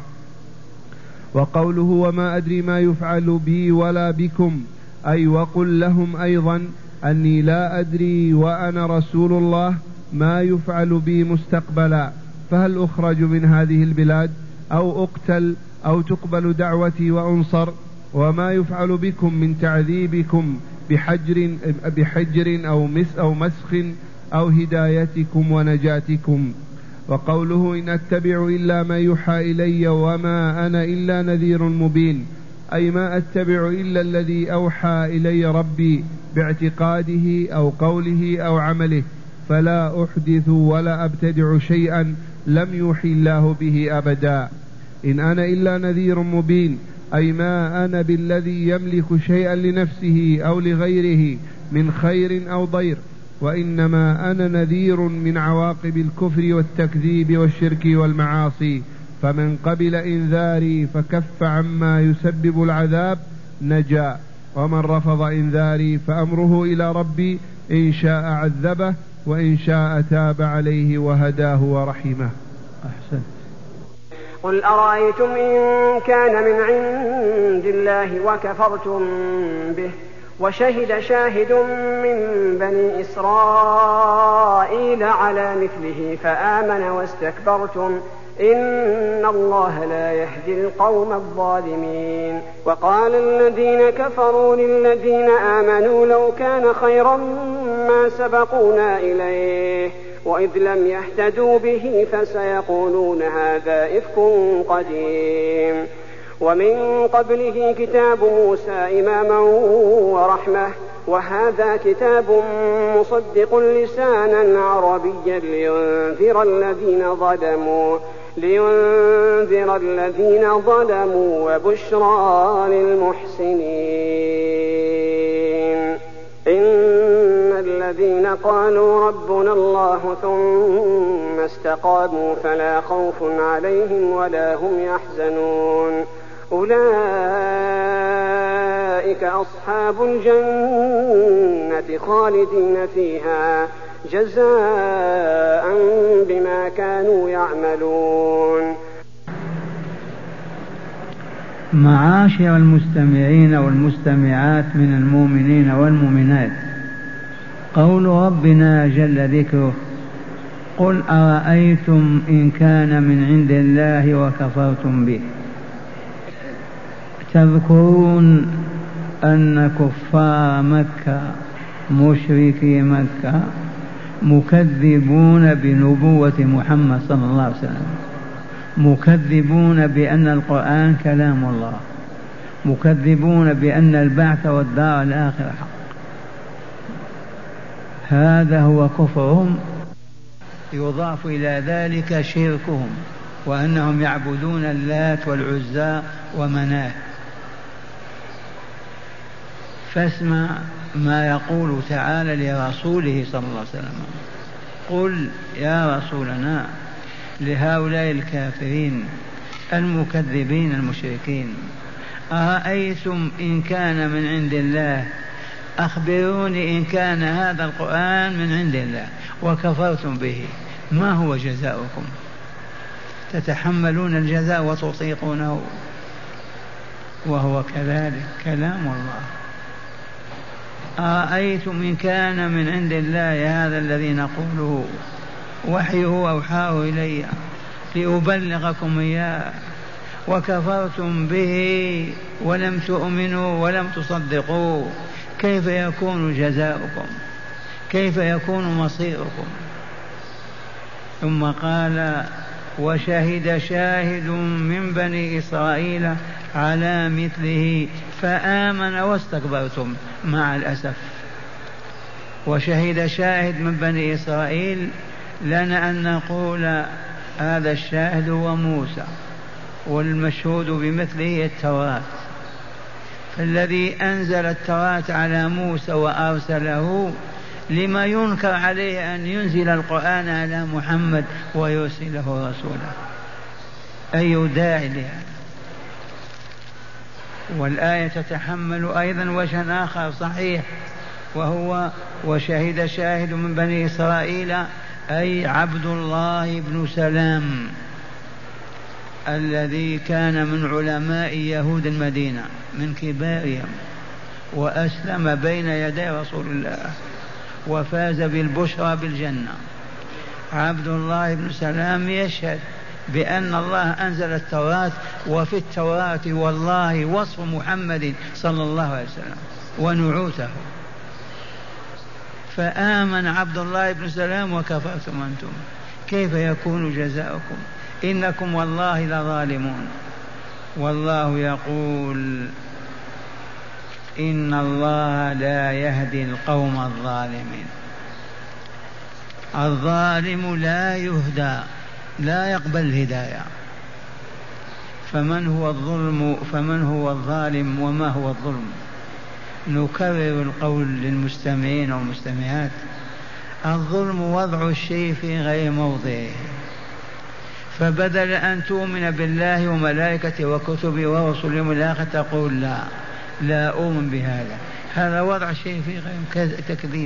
وقوله: وما أدري ما يفعل بي ولا بكم، أي وقل لهم أيضا أني لا أدري وأنا رسول الله ما يفعل بي مستقبلا، فهل أخرج من هذه البلاد أو أقتل أو تقبل دعوتي وأنصر، وما يفعل بكم من تعذيبكم بحجر, بحجر أو, مس أو مسخ أو هدايتكم ونجاتكم. وقوله: إن أتبع إلا ما يوحى إلي وما أنا إلا نذير مبين، أي ما أتبع إلا الذي أوحى إلي ربي باعتقاده أو قوله أو عمله، فلا أحدث ولا أبتدع شيئا لم يوحي الله به أبدا. إن أنا إلا نذير مبين، أي ما أنا بالذي يملك شيئا لنفسه أو لغيره من خير أو ضير، وإنما أنا نذير من عواقب الكفر والتكذيب والشرك والمعاصي، فمن قبل إنذاري فكف عما يسبب العذاب نجا، ومن رفض إنذاري فأمره إلى ربي، إن شاء عذبه وإن شاء تاب عليه وهداه ورحمه. أحسن. قل أرأيتم إن كان من عند الله وكفرتم به وشهد شاهد من بني إسرائيل على مثله فآمن واستكبرتم إن الله لا يهدي القوم الظالمين. وقال الذين كفروا للذين آمنوا لو كان خيرا ما سبقونا إليه وإذ لم يهتدوا به فسيقولون هذا إفك قديم. ومن قبله كتاب موسى إماما ورحمة وهذا كتاب مصدق لسانا عربيا لينذر الذين ظلموا لينذر الذين ظلموا وبشرى للمحسنين. إن الذين قالوا ربنا الله ثم استقاموا فلا خوف عليهم ولا هم يحزنون أولئك أصحاب الجنة خالدين فيها جزاء بما كانوا يعملون. معاشر المستمعين والمستمعات من المؤمنين والمؤمنات، قول ربنا جل ذكره: قل أرأيتم إن كان من عند الله وكفرتم به. تذكرون أن كفار مكة مشركي مكة مكذبون بنبوة محمد صلى الله عليه وسلم، مكذبون بأن القرآن كلام الله، مكذبون بأن البعث والدار الآخرة حق. هذا هو كفرهم. يضاف إلى ذلك شركهم وأنهم يعبدون اللات والعزى ومناه. فاسمع ما يقول تعالى لرسوله صلى الله عليه وسلم: قل يا رسولنا لهؤلاء الكافرين المكذبين المشركين: أرأيتم إن كان من عند الله، أخبروني إن كان هذا القرآن من عند الله وكفرتم به، ما هو جزاؤكم؟ تتحملون الجزاء وتطيقونه؟ وهو كذلك كلام الله. أرأيتم إن كان من عند الله، هذا الذي نقوله وحيه أوحاه إلي لأبلغكم إياه، وكفرتم به ولم تؤمنوا ولم تصدقوا، كيف يكون جزاؤكم؟ كيف يكون مصيركم؟ ثم قال: وشهد شاهد من بني إسرائيل على مثله فآمن واستكبرتم. مع الأسف، وشهد شاهد من بني إسرائيل لنا أن نقول هذا الشاهد هو موسى، والمشهود بمثله التوراة. فالذي أنزل التوراة على موسى وأرسله، لما ينكر عليه أن ينزل القرآن على محمد ويرسله رسولا؟ أي داعي لهذا؟ والآية تتحمل أيضا وجها آخر صحيح، وهو: وشهد شاهد من بني إسرائيل، أي عبد الله بن سلام الذي كان من علماء يهود المدينة من كبارهم، وأسلم بين يدي رسول الله وفاز بالبشرى بالجنة. عبد الله بن سلام يشهد بأن الله أنزل التوراة، وفي التوراة والله وصف محمد صلى الله عليه وسلم ونعوته. فآمن عبد الله بن سلام وكفرتم أنتم، كيف يكون جزاؤكم؟ إنكم والله لظالمون. والله يقول: إن الله لا يهدي القوم الظالمين. الظالم لا يهدى، لا يقبل الهداية. فمن هو الظلم؟ فمن هو الظالم وما هو الظلم؟ نكرر القول للمستمعين والمستمعات: الظلم وضع الشيء في غير موضعه. فبدل أن تؤمن بالله وملائكته وكتبه ورسله يوم الآخر تقول لا لا أؤمن بهذا، هذا وضع شيء في غير تكذيب.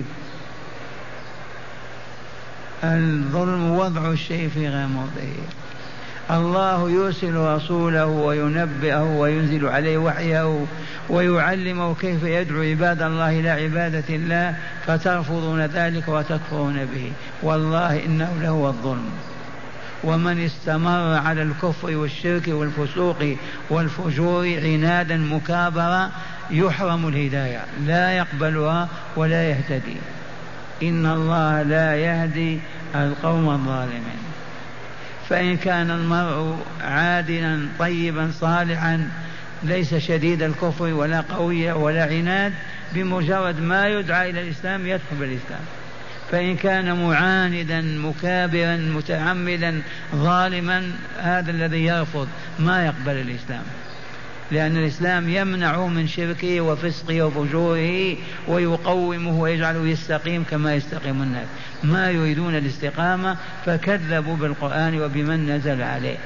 الظلم وضع الشيء في غير موضعه. الله يرسل رسوله وينبئه وينزل عليه وحيه ويعلمه كيف يدعو عباد الله إلى عبادة الله، فترفضون ذلك وتكفرون به. والله إنه لهو الظلم. ومن استمر على الكفر والشرك والفسوق والفجور عنادا مكابرا يحرم الهداية، لا يقبلها ولا يهتدي. إن الله لا يهدي القوم الظالمين. فإن كان المرء عادلا طيبا صالحا ليس شديد الكفر ولا قوي ولا عناد، بمجرد ما يدعى إلى الإسلام يدخل بالإسلام. فإن كان معاندا مكابرا متعمدا ظالما، هذا الذي يرفض ما يقبل الإسلام، لأن الإسلام يمنعه من شركه وفسقه وفجوره ويقومه ويجعله يستقيم كما يستقيم الناس. ما يريدون الاستقامة فكذبوا بالقرآن وبمن نزل عليه.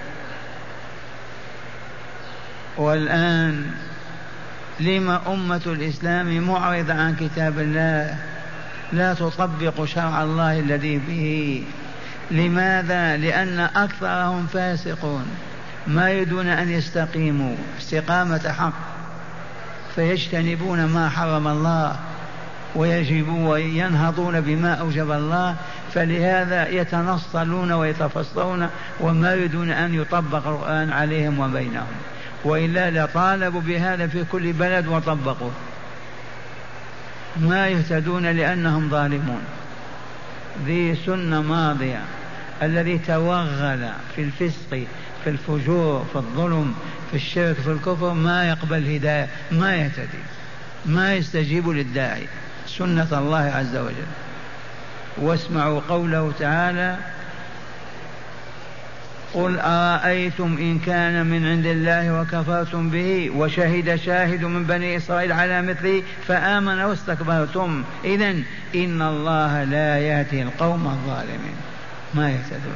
والآن لما أمة الإسلام معرضة عن كتاب الله، لا تطبق شرع الله الذي به؟ لماذا؟ لأن أكثرهم فاسقون ما يريدون أن يستقيموا استقامة حق، فيجتنبون ما حرم الله ويجبون وينهضون بما أوجب الله، فلهذا يتنصلون ويتفصلون وما يريدون أن يطبق القرآن عليهم وبينهم، وإلا لطالبوا بهذا في كل بلد وطبقوا. ما يهتدون لأنهم ظالمون. ذي سنة ماضية، الذي توغل في الفسق في الفجور في الظلم في الشرك في الكفر ما يقبل هداية، ما يهتدي، ما يستجيب للداعي. سنة الله عز وجل. واسمعوا قوله تعالى: قل أرأيتم إن كان من عند الله وكفرتم به وشهد شاهد من بني إسرائيل على مثله فآمن واستكبرتم إذن إن الله لا يهدي القوم الظالمين. ما يهتدون.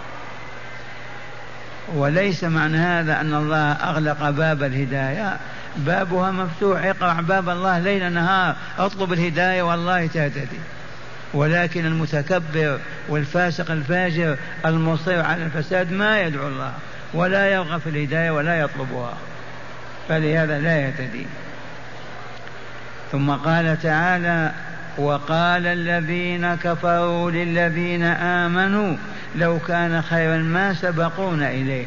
وليس معنى هذا أن الله أغلق باب الهداية، بابها مفتوح. اقرأ باب الله ليل نهار، اطلب الهداية والله تهتدي. ولكن المتكبر والفاسق الفاجر المصير على الفساد ما يدعو الله ولا يرغب في الهداية ولا يطلبها، فلهذا لا يهتدي. ثم قال تعالى: وقال الذين كفروا للذين آمنوا لو كان خيرا ما سبقونا إليه.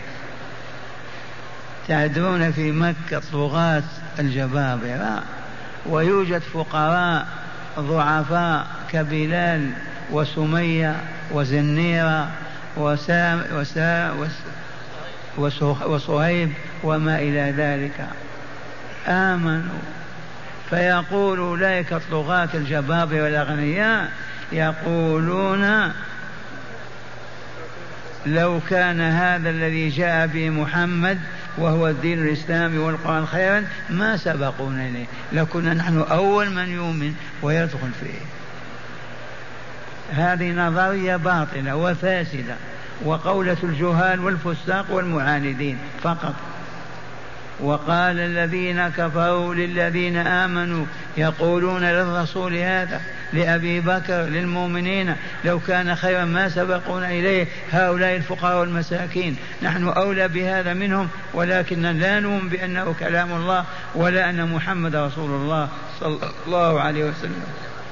تعدون في مكة طغاة الجبابرة، ويوجد فقراء ضعفاء كبلال وسمية وزنيرة وسام وسا وصهيب وما إلى ذلك، آمنوا. فيقول أولئك الطغاة الجبابرة والأغنياء يقولون: لو كان هذا الذي جاء به محمد وهو الدين الإسلامي والقرآن خيرا ما سبقونا إليه، لكنا نحن أول من يؤمن ويدخل فيه. هذه نظرية باطلة وفاسدة وقولة الجهال والفساق والمعاندين فقط. وقال الذين كفروا للذين آمنوا، يقولون للرسول هذا لأبي بكر للمؤمنين: لو كان خيرا ما سبقونا إليه، هؤلاء الفقراء والمساكين نحن أولى بهذا منهم، ولكن لا نؤمن بأنه كلام الله ولا أن محمد رسول الله صلى الله عليه وسلم.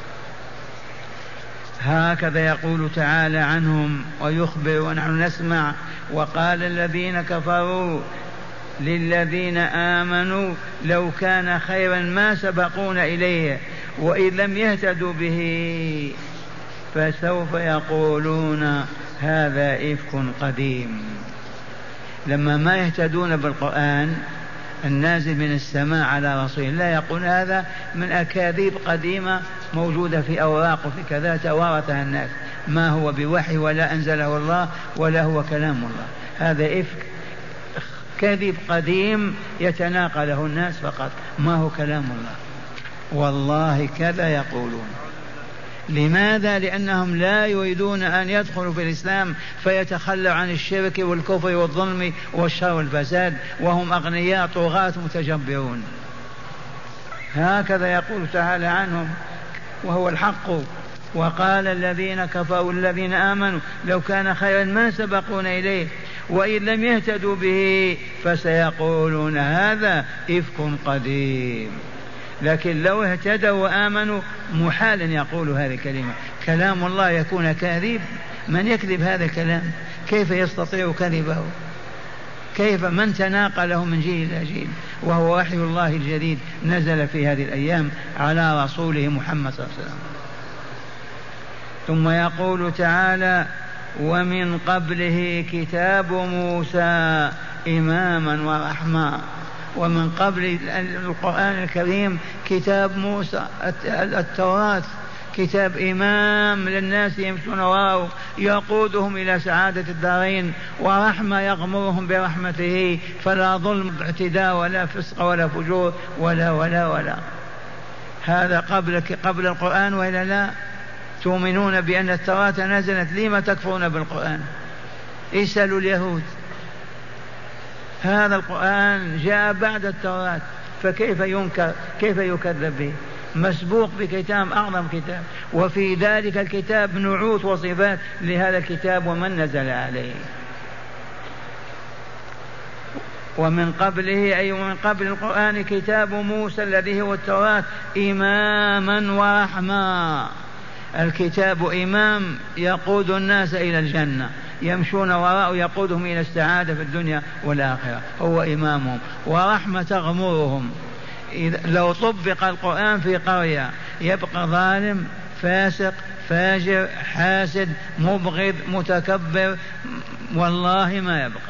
هكذا يقول تعالى عنهم ويخبر ونحن نسمع: وقال الذين كفروا للذين آمنوا لو كان خيرا ما سبقونا إليه وإن لم يهتدوا به فسوف يقولون هذا إفك قديم. لما ما يهتدون بالقرآن النازل من السماء على رسول الله يقول هذا من أكاذيب قديمة موجودة في أوراق وفي كذا توارثها الناس، ما هو بوحي ولا أنزله الله ولا هو كلام الله، هذا إفك كذب قديم يتناقله الناس فقط، ما هو كلام الله. والله كذا يقولون. لماذا؟ لأنهم لا يريدون أن يدخلوا في الإسلام فيتخلوا عن الشرك والكفر والظلم والشر والفساد، وهم أغنياء طغاة متجبرون. هكذا يقول تعالى عنهم وهو الحق: وقال الذين كفروا الذين آمنوا لو كان خيرا ما سبقونا إليه وإن لم يهتدوا به فسيقولون هذا إفك قديم. لكن لو اهتدوا وآمنوا محال أن يقولوا هذه الكلمة. كلام الله يكون كاذب؟ من يكذب هذا الكلام؟ كيف يستطيع كذبه؟ كيف؟ من تناقله من جيل إلى جيل، وهو وحي الله الجديد نزل في هذه الأيام على رسوله محمد صلى الله عليه وسلم. ثم يقول تعالى: ومن قبله كتاب موسى إماما ورحمة. ومن قبل القرآن الكريم كتاب موسى التوراة، كتاب إمام للناس يمشون وراءه يقودهم إلى سعادة الدارين، ورحمة يغمرهم برحمته، فلا ظلم اعتداء ولا فسق ولا فجور ولا ولا ولا. هذا قبل قبل القرآن وإلا لا؟ تؤمنون بأن التوراة نزلت، لما تكفرون بالقرآن؟ اسألوا اليهود. هذا القرآن جاء بعد التوراة، فكيف ينكر؟ كيف يكذب به؟ مسبوق بكتاب أعظم كتاب، وفي ذلك الكتاب نعوت وصفات لهذا الكتاب ومن نزل عليه. ومن قبله أي من قبل القرآن كتاب موسى الذي هو التوراة إماما ورحمة. الكتاب إمام يقود الناس إلى الجنة، يمشون وراءه يقودهم إلى السعادة في الدنيا والآخرة، هو إمامهم. ورحمة تغمرهم. إذا لو طبق القرآن في قرية يبقى ظالم فاسق فاجر حاسد مبغض متكبر، والله ما يبقى.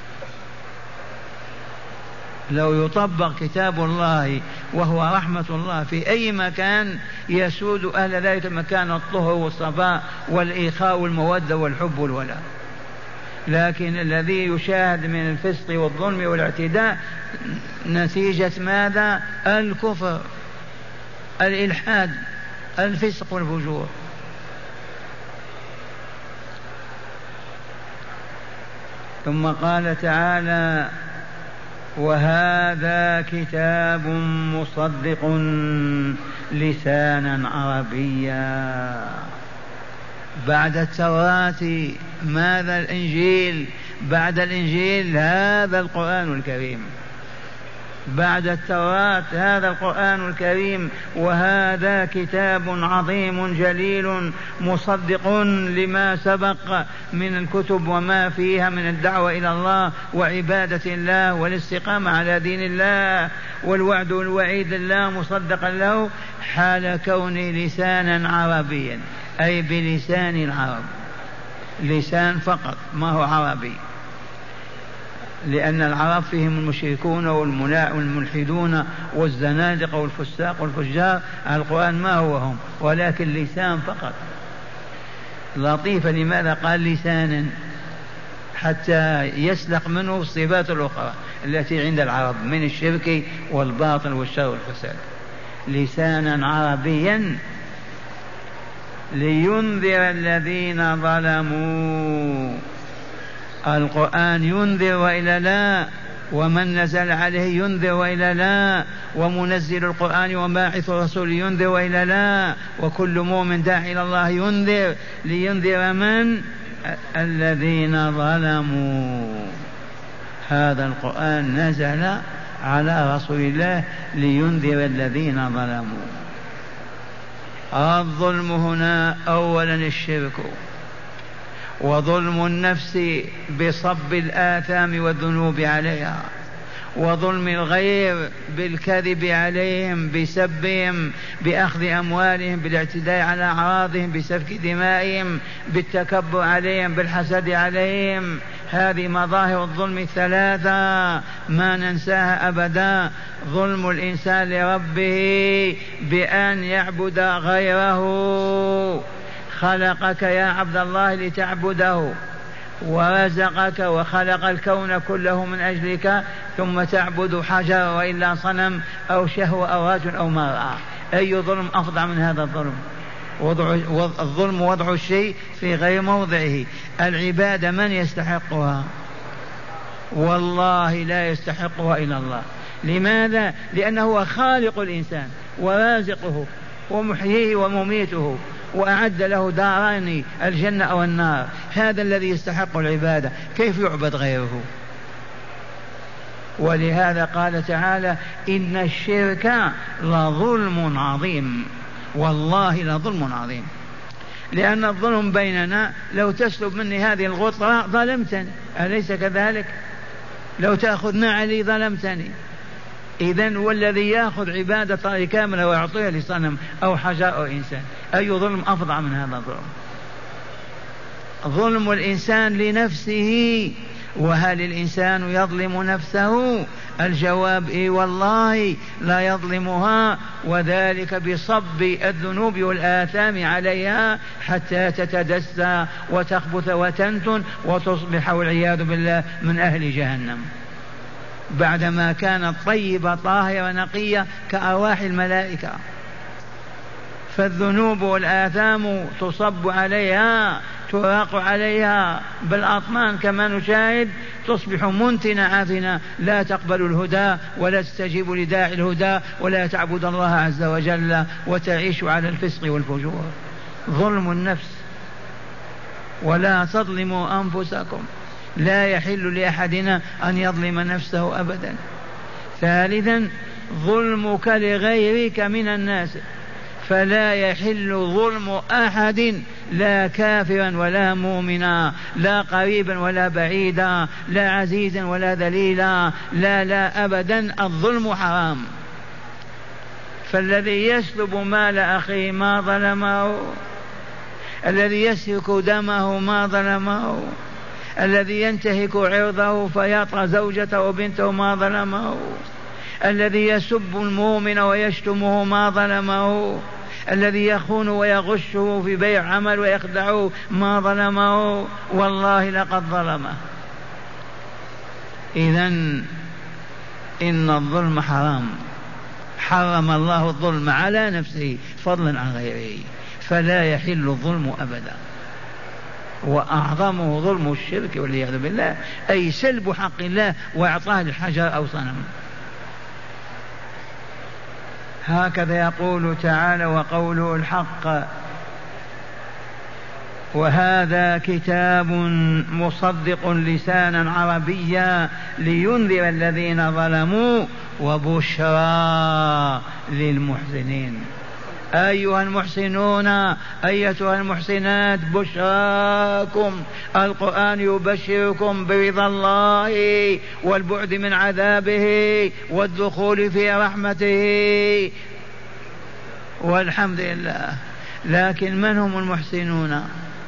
لو يطبق كتاب الله وهو رحمة الله في أي مكان يسود أهل ذلك المكان الطهر والصفاء والإخاء والمودة والحب والولاء. لكن الذي يشاهد من الفسق والظلم والاعتداء نتيجة ماذا؟ الكفر، الإلحاد، الفسق والفجور. ثم قال تعالى: وهذا كتاب مصدق لسانا عربيا. بعد التوراة ماذا؟ الإنجيل. بعد الإنجيل هذا القرآن الكريم. بعد التوراة هذا القرآن الكريم. وهذا كتاب عظيم جليل مصدق لما سبق من الكتب وما فيها من الدعوة إلى الله وعبادة الله والاستقامة على دين الله والوعد والوعيد الله مصدقا له، حال كونه لسانا عربيا، أي بلسان العرب، لسان فقط ما هو عربي، لأن العرب فيهم المشركون والملحدون والزنادقة والفساق والفجار. القرآن ما هو هم، ولكن لسان فقط. لطيفة، لماذا قال لسانا؟ حتى يسلق منه الصفات الأخرى التي عند العرب من الشرك والباطل والشر والفساد. لسانا عربيا لينذر الذين ظلموا. القرآن ينذر وإلا لا؟ ومن نزل عليه ينذر وإلا لا؟ ومنزل القرآن وباعث الرسول ينذر وإلا لا؟ وكل مؤمن داعي إلى الله ينذر. لينذر من؟ الذين ظلموا. هذا القرآن نزل على رسول الله لينذر الذين ظلموا. الظلم هنا أولا الشرك، وظلم النفس بصب الآثام والذنوب عليها، وظلم الغير بالكذب عليهم بسبهم بأخذ أموالهم بالاعتداء على أعراضهم بسفك دمائهم بالتكبر عليهم بالحسد عليهم. هذه مظاهر الظلم الثلاثة ما ننساها أبدا. ظلم الإنسان لربه بأن يعبد غيره. خلقك يا عبد الله لتعبده، ورزقك وخلق الكون كله من أجلك، ثم تعبد حجر وإلا صنم أو شهوة أو رجل أو مرأة. أي ظلم أفظع من هذا الظلم؟ وضع الظلم وضع الشيء في غير موضعه. العبادة من يستحقها؟ والله لا يستحقها إلا الله. لماذا؟ لأنه هو خالق الإنسان ورازقه ومحييه ومميته وأعد له دارين الجنة أو النار، هذا الذي يستحق العبادة، كيف يعبد غيره؟ ولهذا قال تعالى إن الشرك لظلم عظيم، والله لظلم عظيم. لأن الظلم بيننا، لو تسلب مني هذه الغطرة ظلمتني، أليس كذلك؟ لو تأخذ نعلي ظلمتني. إذن والذي يأخذ عبادة طاري كاملة ويعطيها لصنم أو حجر أو إنسان، أي ظلم أفظع من هذا الظلم؟ ظلم الإنسان لنفسه. وهل الإنسان يظلم نفسه؟ الجواب إيه والله لا يظلمها، وذلك بصب الذنوب والآثام عليها حتى تتدسى وتخبث وتنتن وتصبح والعياذ بالله من أهل جهنم، بعدما كانت طيبة طاهرة نقية كأرواح الملائكة. فالذنوب والآثام تصب عليها، تراق عليها بالأطمان كما نشاهد، تصبح منتنة عافنة لا تقبل الهدى ولا تستجيب لداعي الهدى ولا تعبد الله عز وجل وتعيش على الفسق والفجور. ظلم النفس. ولا تظلموا أنفسكم، لا يحل لأحدنا أن يظلم نفسه أبدا. ثالثا ظلمك لغيرك من الناس، فلا يحل ظلم أحد، لا كافرا ولا مؤمنا، لا قريبا ولا بعيدا، لا عزيزا ولا ذليلا، لا لا أبدا، الظلم حرام. فالذي يسلب مال أخيه ما ظلمه، الذي يسفك دمه ما ظلمه، الذي ينتهك عرضه فيطأ زوجته وبنته ما ظلمه، الذي يسب المؤمن ويشتمه ما ظلمه، الذي يخون ويغشه في بيع عمل ويخدعه ما ظلمه، والله لقد ظلمه. إذن إن الظلم حرام، حرم الله الظلم على نفسه فضلا عن غيره، فلا يحل الظلم أبدا. وأعظمه ظلم الشرك والعياذ بالله، أي سلب حق الله وإعطاه للحجر أو صنم. هكذا يقول تعالى وقوله الحق: وهذا كتاب مصدق لسانا عربيا لينذر الذين ظلموا وبشرى للمحسنين. أيها المحسنون أيتها المحسنات بشراكم، القرآن يبشركم برضا الله والبعد من عذابه والدخول في رحمته والحمد لله. لكن من هم المحسنون؟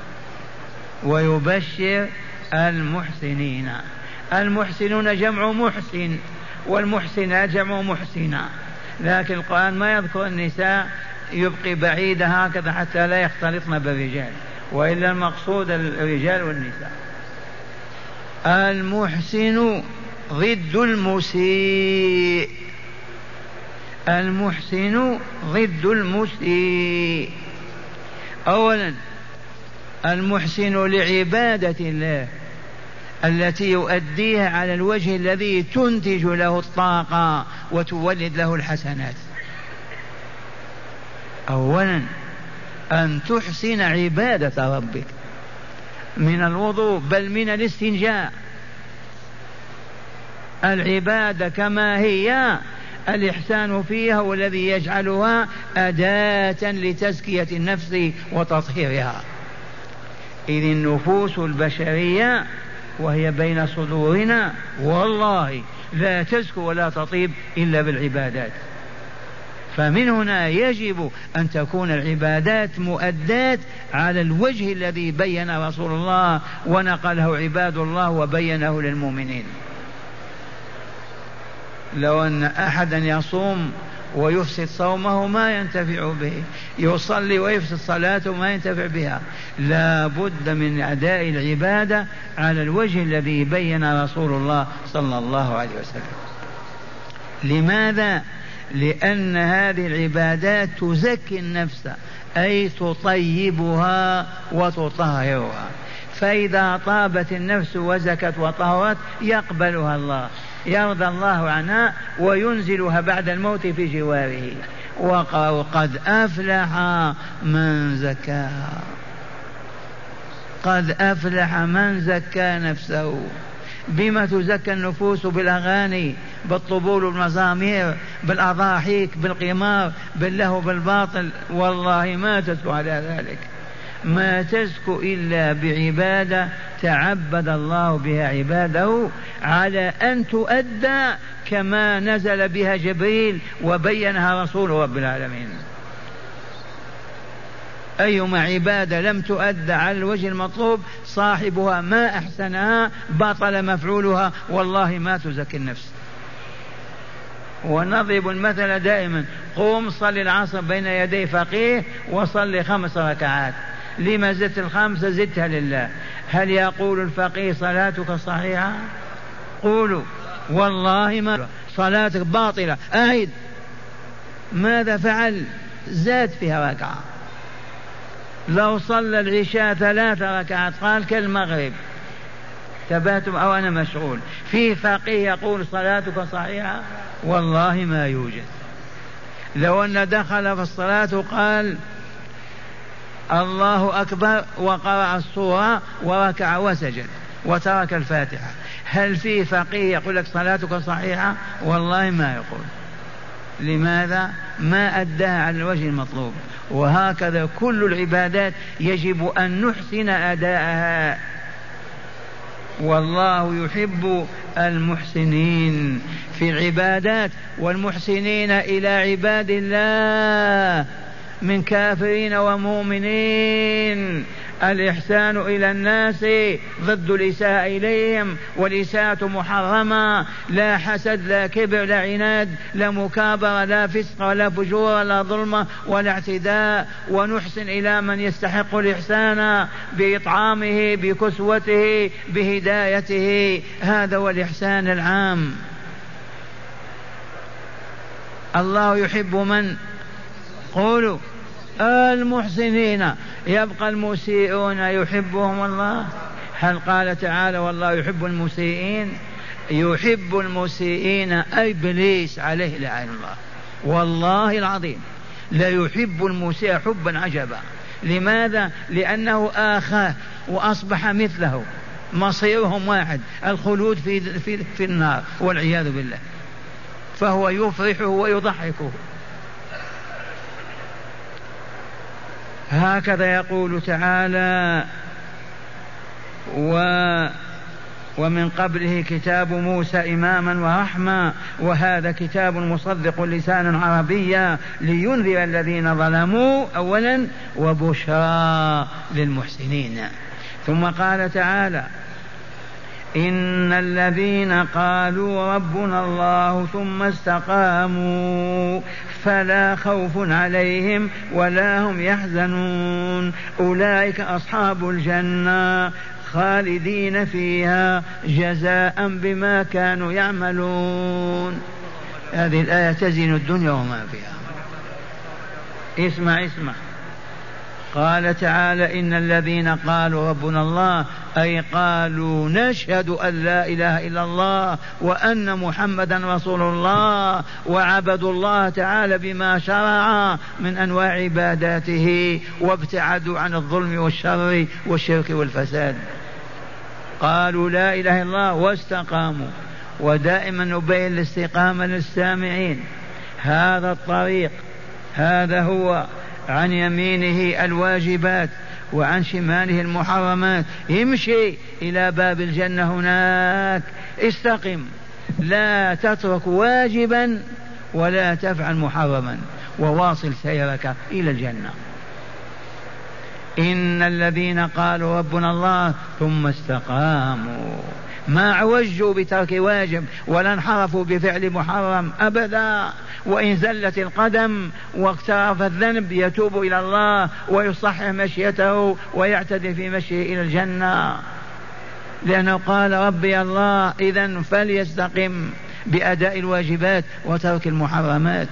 ويبشر المحسنين. المحسنون جمع محسن، والمحسنات جمع محسنة، لكن القرآن ما يذكر النساء، يبقي بعيدة هكذا حتى لا يختلطن بالرجال، وإلا المقصود الرجال والنساء. المحسن ضد المسيء، المحسن ضد المسيء. أولا المحسن لعبادة الله التي يؤديها على الوجه الذي تنتج له الطاقة وتولد له الحسنات. أولا أن تحسن عبادة ربك من الوضوء بل من الاستنجاء. العبادة كما هي الإحسان فيها والذي يجعلها أداة لتزكية النفس وتطهيرها. إذ النفوس البشرية وهي بين صدورنا والله لا تزكو ولا تطيب إلا بالعبادات. فمن هنا يجب أن تكون العبادات مؤدات على الوجه الذي بين رسول الله ونقله عباد الله وبينه للمؤمنين. لو أن أحدا يصوم ويفسد صومه ما ينتفع به، يصلي ويفسد صلاته ما ينتفع بها. لا بد من أداء العبادة على الوجه الذي بين رسول الله صلى الله عليه وسلم. لماذا؟ لأن هذه العبادات تزكي النفس، أي تطيبها وتطهرها. فإذا طابت النفس وزكت وطهرت يقبلها الله، يرضى الله عنها وينزلها بعد الموت في جواره. وقالوا قد أفلح من زكاها، قد أفلح من زكى نفسه. بما تزكى النفوس؟ بالأغاني، بالطبول والمزامير، بالأضاحيك، بالقمار، باللهو، بالباطل؟ والله ما تزكو على ذلك، ما تزكو إلا بعبادة تعبد الله بها عباده على أن تؤدى كما نزل بها جبريل وبينها رسول رب العالمين. أيما عبادة لم تؤدى على الوجه المطلوب صاحبها ما أحسنها بطل مفعولها، والله ما تزكي النفس. ونضرب المثل دائما، قوم صل العصر بين يدي فقيه وصل خمس ركعات، لما زدت الخمسة؟ زدتها لله. هل يقول الفقيه صلاتك صحيحة؟ قولوا والله ما صلاتك باطلة، أعد. ماذا فعل؟ زاد فيها ركعة. لو صلى العشاء ثلاث ركعات قال كالمغرب، تباتم أو أنا مشغول. في فقيه يقول صلاتك صحيحة؟ والله ما يوجد. لو أن دخل في الصلاة قال الله أكبر وقرأ السورة وركع وسجد وترك الفاتحة، هل في فقيه يقول لك صلاتك صحيحة؟ والله ما يقول. لماذا؟ ما أداها على الوجه المطلوب. وهكذا كل العبادات يجب أن نحسن أداءها، والله يحب المحسنين في العبادات، والمحسنين إلى عباد الله من كافرين ومؤمنين. الإحسان إلى الناس ضد الإساءة إليهم، والإساءة محرمة، لا حسد، لا كبر، لا عناد، لا مكابرة، لا فسق ولا فجور ولا ظلم ولا اعتداء. ونحسن إلى من يستحق الإحسان بإطعامه، بكسوته، بهدايته. هذا هو الإحسان العام. الله يحب من؟ قولوا المحسنين. يبقى المسيئون يحبهم الله؟ هل قال تعالى والله يحب المسيئين؟ يحب المسيئين إبليس عليه لعن الله، والله العظيم لا يحب المسيء حبا عجبا. لماذا؟ لأنه آخاه وأصبح مثله، مصيرهم واحد، الخلود في, في, في النار والعياذ بالله، فهو يفرحه ويضحكه. هكذا يقول تعالى: و ومن قبله كتاب موسى إماما ورحمة، وهذا كتاب مصدق لسانا عربيا لينذر الذين ظلموا أولا وبشرى للمحسنين. ثم قال تعالى: إن الذين قالوا ربنا الله ثم استقاموا فلا خوف عليهم ولا هم يحزنون أولئك أصحاب الجنة خالدين فيها جزاء بما كانوا يعملون. هذه الآية تزين الدنيا وما فيها. اسمع اسمع، قال تعالى: إن الذين قالوا ربنا الله، أي قالوا نشهد أن لا إله إلا الله وأن محمدا رسول الله، وعبدوا الله تعالى بما شرع من أنواع عباداته، وابتعدوا عن الظلم والشر والشرك والفساد. قالوا لا إله إلا الله واستقاموا. ودائما نبين الاستقامة للسامعين. هذا الطريق، هذا هو، عن يمينه الواجبات وعن شماله المحرمات. امشي إلى باب الجنة هناك، استقم، لا تترك واجبا ولا تفعل محرما، وواصل سيرك إلى الجنة. إن الذين قالوا ربنا الله ثم استقاموا، ما عوجوا بترك واجب ولا انحرفوا بفعل محرم أبدا. وإن زلت القدم واقترف الذنب يتوب إلى الله ويصحح مشيته ويعتدي في مشيه إلى الجنة، لأنه قال ربي الله. إذن فليستقم بأداء الواجبات وترك المحرمات.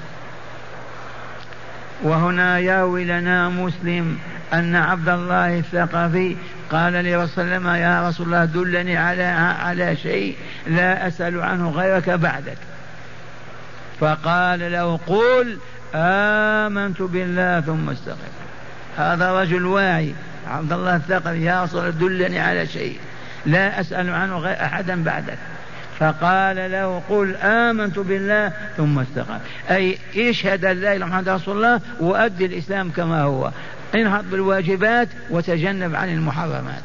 وهنا يروي لنا مسلم أن عبد الله الثقفي قال لرسول الله: يا رسول الله دلني على على شيء لا أسأل عنه غيرك بعدك. فقال له: قول آمنت بالله ثم استقم. هذا رجل واعي عبد الله الثقفي، يا رسول دلني على شيء لا أسأل عنه غير أحدا بعدك، فقال له قل آمنت بالله ثم استقم، أي اشهد أن لا إله إلا محمد رسول الله وأدي الإسلام كما هو، انهض بالواجبات وتجنب عن المحرمات.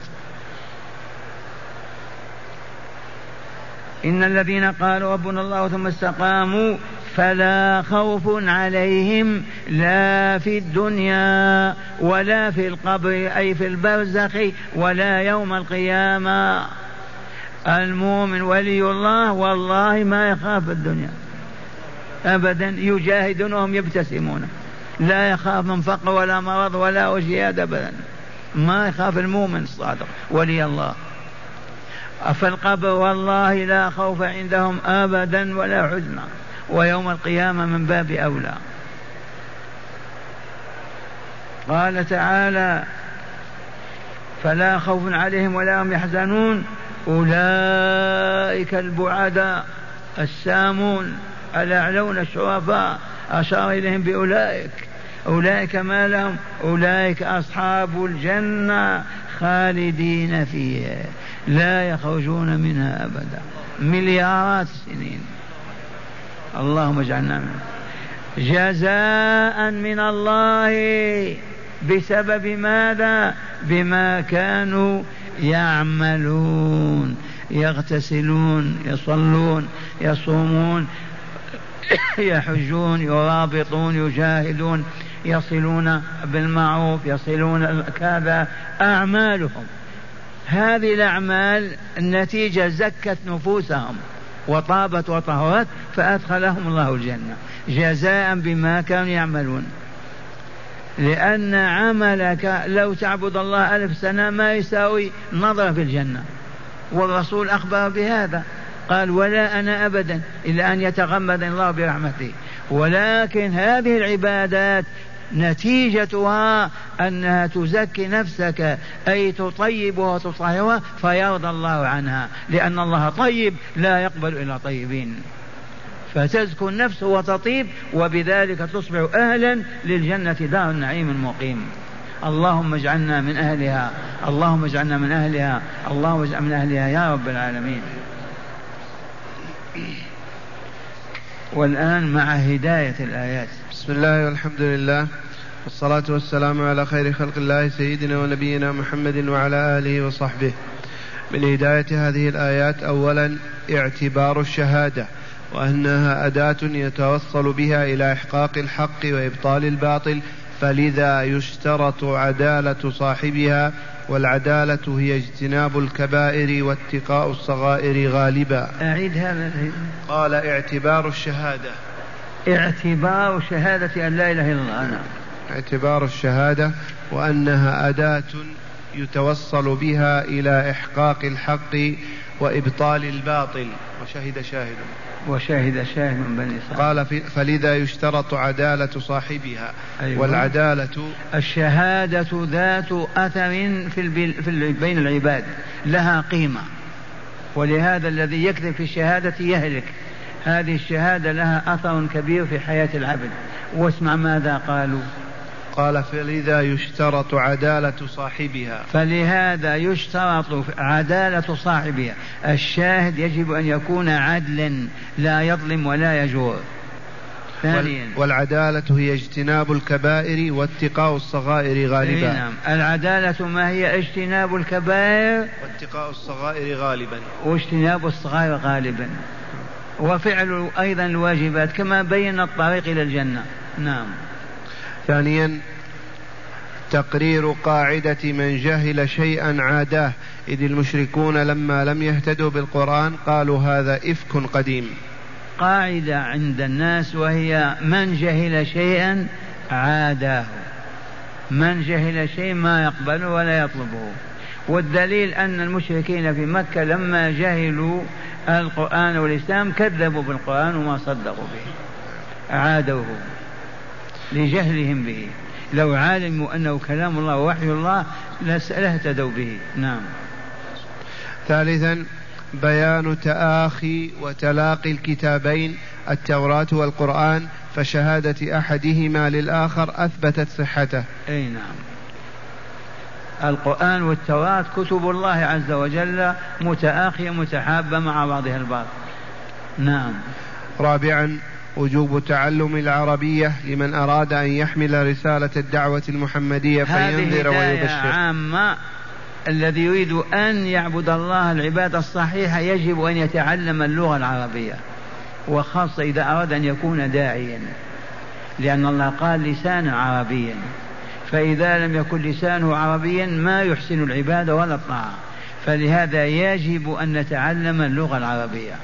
إن الذين قالوا ربنا الله ثم استقاموا فلا خوف عليهم لا في الدنيا ولا في القبر أي في البرزخ ولا يوم القيامة. المؤمن ولي الله والله ما يخاف الدنيا أبدا، يجاهدون وهم يبتسمون، لا يخاف من فقر ولا مرض ولا وجياد أبدا، ما يخاف المؤمن الصادق ولي الله. في القبر والله لا خوف عندهم أبدا ولا حزن، ويوم القيامة من باب أولى. قال تعالى فلا خوف عليهم ولا هم يحزنون أولئك البعداء السامون الأعلون الشرفاء، أشار إليهم بأولئك. أولئك ما لهم؟ أولئك أصحاب الجنة خالدين فيها لا يخرجون منها أبدا مليارات السنين. اللهم اجعلنا منهم. جزاء من الله بسبب ماذا؟ بما كانوا يعملون، يغتسلون، يصلون، يصومون، يحجون، يرابطون، يجاهدون، يصلون بالمعروف، يصلون كذا، أعمالهم هذه الأعمال النتيجة زكت نفوسهم وطابت وطهرت فأدخلهم الله الجنة جزاء بما كانوا يعملون. لأن عملك لو تعبد الله ألف سنة ما يساوي نظرة في الجنة، والرسول أخبر بهذا قال ولا أنا أبدا إلا أن يتغمد الله برحمته. ولكن هذه العبادات نتيجتها أنها تزكي نفسك أي تطيبها وتطهرها فيرضى الله عنها، لأن الله طيب لا يقبل إلا طيبين، فتزكو النفس وتطيب وبذلك تصبح أهلا للجنة دار النعيم المقيم. اللهم اجعلنا من أهلها، اللهم اجعلنا من أهلها، اللهم اجعلنا من أهلها يا رب العالمين. والآن مع هداية الآيات. بسم الله والحمد لله والصلاة والسلام على خير خلق الله سيدنا ونبينا محمد وعلى آله وصحبه. من هداية هذه الآيات أولا اعتبار الشهادة وأنها أداة يتوصل بها إلى إحقاق الحق وإبطال الباطل، فلذا يشترط عدالة صاحبها، والعدالة هي اجتناب الكبائر واتقاء الصغائر غالبا. أعيد هذا. قال اعتبار الشهادة، اعتبار شهادة أن لا إله إلا الله. أنا. اعتبار الشهادة وأنها أداة يتوصل بها إلى إحقاق الحق وإبطال الباطل. وشهد شاهد وشهد شاهد من بني إسرائيل. قال فلذا يشترط عدالة صاحبها. أيوة. والعدالة الشهادة ذات أثر في, البي... في ال... بين العباد لها قيمة، ولهذا الذي يكذب في الشهادة يهلك. هذه الشهادة لها أثر كبير في حياة العبد. واسمع ماذا قالوا. قال فلذا يشترط عدالة صاحبها. فلهذا يشترط عدالة صاحبها. الشاهد يجب أن يكون عدلا لا يظلم ولا يجور. ثانيا والعدالة هي اجتناب الكبائر واتقاء الصغائر غالبا. نعم. العدالة ما هي؟ اجتناب الكبائر واتقاء الصغائر غالبا. واجتناب الصغائر غالبا، وفعل أيضا الواجبات كما بين الطريق إلى الجنة. نعم. ثانيا تقرير قاعدة من جهل شيئا عاداه، إذ المشركون لما لم يهتدوا بالقرآن قالوا هذا إفك قديم. قاعدة عند الناس وهي من جهل شيئا عاداه، من جهل شيء ما يقبله ولا يطلبه. والدليل أن المشركين في مكة لما جهلوا القرآن والإسلام كذبوا بالقرآن وما صدقوا به، عادوه لجهلهم به. لو علموا أنه كلام الله ووحي الله لاهتدوا به. نعم. ثالثا بيان تآخي وتلاقي الكتابين التوراة والقرآن فشهادة أحدهما للآخر أثبتت صحته. أي نعم. القرآن والتوراة كتب الله عز وجل متآخية متحابة مع بعضها البعض. نعم. رابعا وجوب تعلم العربية لمن أراد أن يحمل رسالة الدعوة المحمدية فينذر ويبشر. هذه عامة. الذي يريد أن يعبد الله العبادة الصحيحة يجب أن يتعلم اللغة العربية، وخاصة إذا أراد أن يكون داعيا، لأن الله قال لسانا عربيا، فإذا لم يكن لسانه عربيا ما يحسن العبادة ولا الطاعة، فلهذا يجب أن نتعلم اللغة العربية.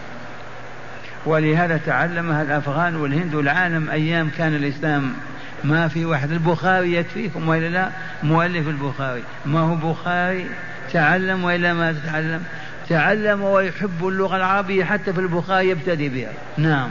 ولهذا تعلمها الأفغان والهند والعالم أيام كان الإسلام. ما في واحد البخاري يكفيكم وإلا لا؟ مؤلف البخاري ما هو بخاري؟ تعلم وإلا ما تتعلم؟ تعلم ويحب اللغة العربية حتى في البخاري يبتدي بها. نعم.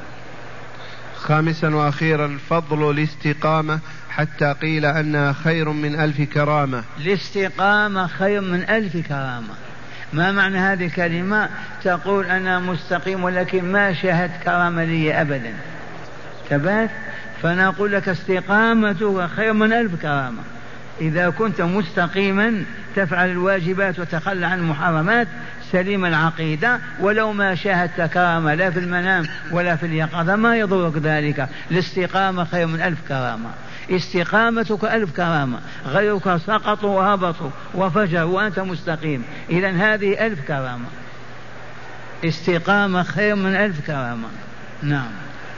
خامسا وأخيرا فضل الاستقامة حتى قيل أنها خير من ألف كرامة. الاستقامة خير من ألف كرامة. ما معنى هذه الكلمة؟ تقول أنا مستقيم ولكن ما شاهدت كرامة لي أبدا، ثبات. فنقول لك استقامتك خير من ألف كرامة. إذا كنت مستقيما تفعل الواجبات وتخلى عن المحرمات سليم العقيدة، ولو ما شاهدت كرامة لا في المنام ولا في اليقظة ما يضرك ذلك. الاستقامة خير من ألف كرامة. استقامتك ألف كرامة، غيرك سقطوا وهبطوا وفجروا وأنت مستقيم، إذن هذه ألف كرامة. استقامة خير من ألف كرامة. نعم.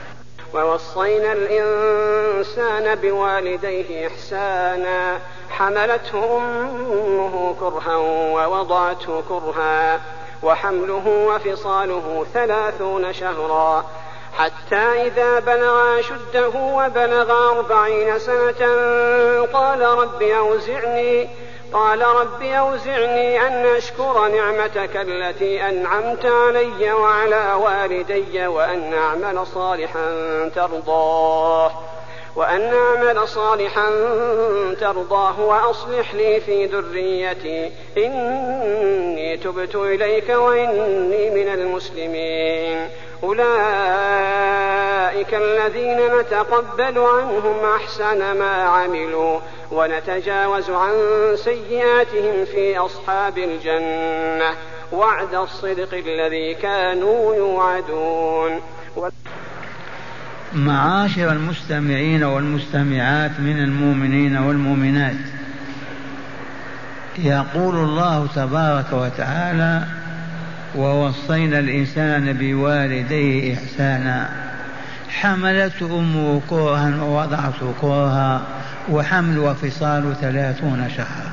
ووصينا الإنسان بوالديه إحسانا حملته أمه كرها ووضعته كرها وحمله وفصاله ثلاثون شهرا حتى إذا بلغ أشده وبلغ أربعين سنة قال رب أوزعني قال رب أوزعني أن أشكر نعمتك التي أنعمت علي وعلى والدي وأن أعمل صالحا ترضاه وأن أعمل صالحا ترضاه وأصلح لي في ذريتي إني تبت إليك وإني من المسلمين. أولئك الذين نتقبل عنهم أحسن ما عملوا ونتجاوز عن سيئاتهم في أصحاب الجنة وعد الصدق الذي كانوا يوعدون. معاشر المستمعين والمستمعات من المؤمنين والمؤمنات، يقول الله تبارك وتعالى ووصينا الإنسان بوالديه إحسانا حملته أمه كرها ووضعته كرها وحمل وفصال ثلاثون شهرا.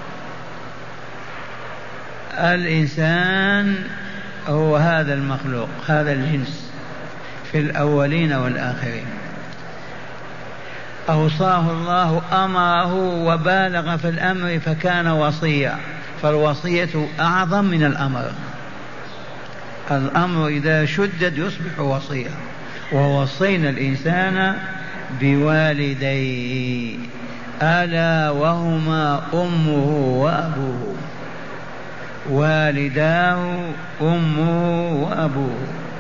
الإنسان هو هذا المخلوق، هذا الجنس في الأولين والآخرين. أوصاه الله، أمره وبالغ في الأمر فكان وصيا، فالوصية أعظم من الأمر. الأمر إذا شدد يصبح وصيا. ووصينا الإنسان بوالديه ألا وهما أمه وأبوه. والداه أمه وأبوه.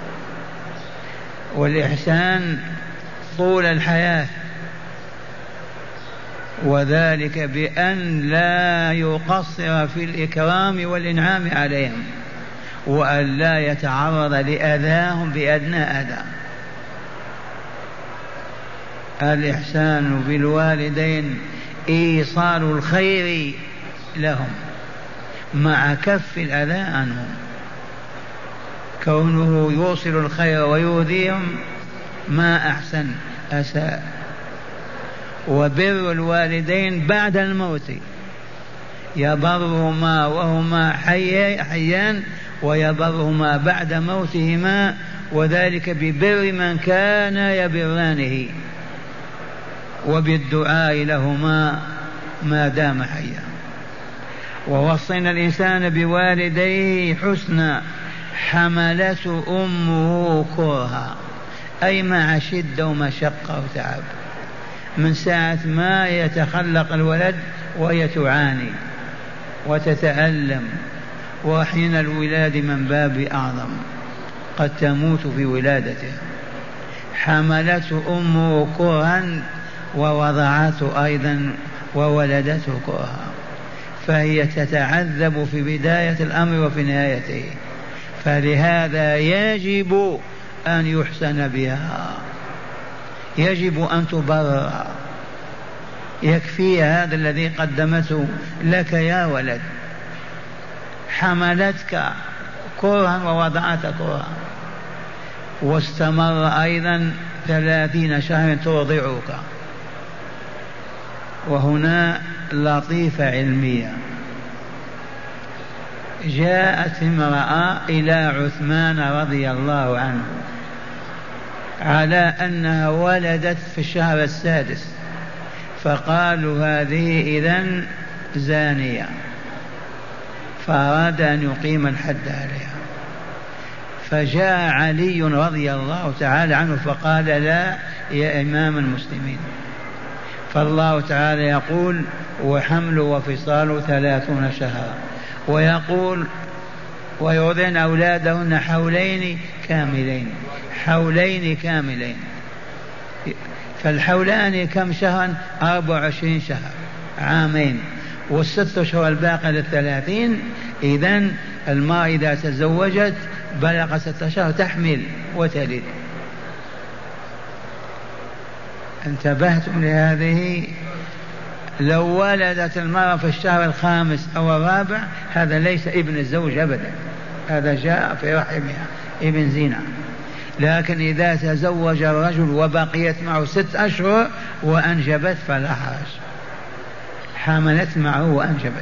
والإحسان طول الحياة، وذلك بأن لا يقصر في الإكرام والإنعام عليهم وأن لا يتعرض لأذاهم بأدنى أذى. الإحسان بالوالدين إيصال الخير لهم مع كف الأذى عنهم. كونه يوصل الخير ويؤذيهم ما أحسن أساء. وبر الوالدين بعد الموت، يبرهما وهما حيان ويبرهما بعد موتهما، وذلك ببر من كان يبرانه وبالدعاء لهما ما دام حيا. ووصينا الإنسان بوالديه حسنا حملته أمه كرها، أي مع شدة ومشقة وتعب. من ساعة ما يتخلق الولد وهي تعاني وتتألم، وحين الولاد من باب أعظم قد تموت في ولادته. حملته أمه كرها ووضعته أيضا وولدته كرها، فهي تتعذب في بداية الأمر وفي نهايته، فلهذا يجب أن يحسن بها، يجب أن تبرر. يكفي هذا الذي قدمته لك يا ولد، حملتك كرها ووضعتك كرها، واستمر أيضا ثلاثين شهرا ترضعك. وهنا لطيفة علمية، جاءت امرأة إلى عثمان رضي الله عنه على أنها ولدت في الشهر السادس، فقالوا هذه إذن زانية، فأراد أن يقيم الحد عليها. فجاء علي رضي الله تعالى عنه فقال لا يا إمام المسلمين، فالله تعالى يقول وحمل وفصال ثلاثون شهرا، ويقول ويرضعن أولادهن حولين كاملين، حولين كاملين، فالحولان كم شهرا؟ أربع وعشرين شهر، عامين، والست شهور الباقي للثلاثين. إذن المرأة إذا تزوجت بلغ ستة شهر تحمل وتلد. انتبهتم لهذه؟ لو ولدت المرأة في الشهر الخامس أو الرابع هذا ليس ابن الزوج أبدا، هذا جاء في رحمها ابن زنا. لكن إذا تزوج الرجل وبقيت معه ست أشهر وأنجبت فلا حرج، حملت معه وأنجبت.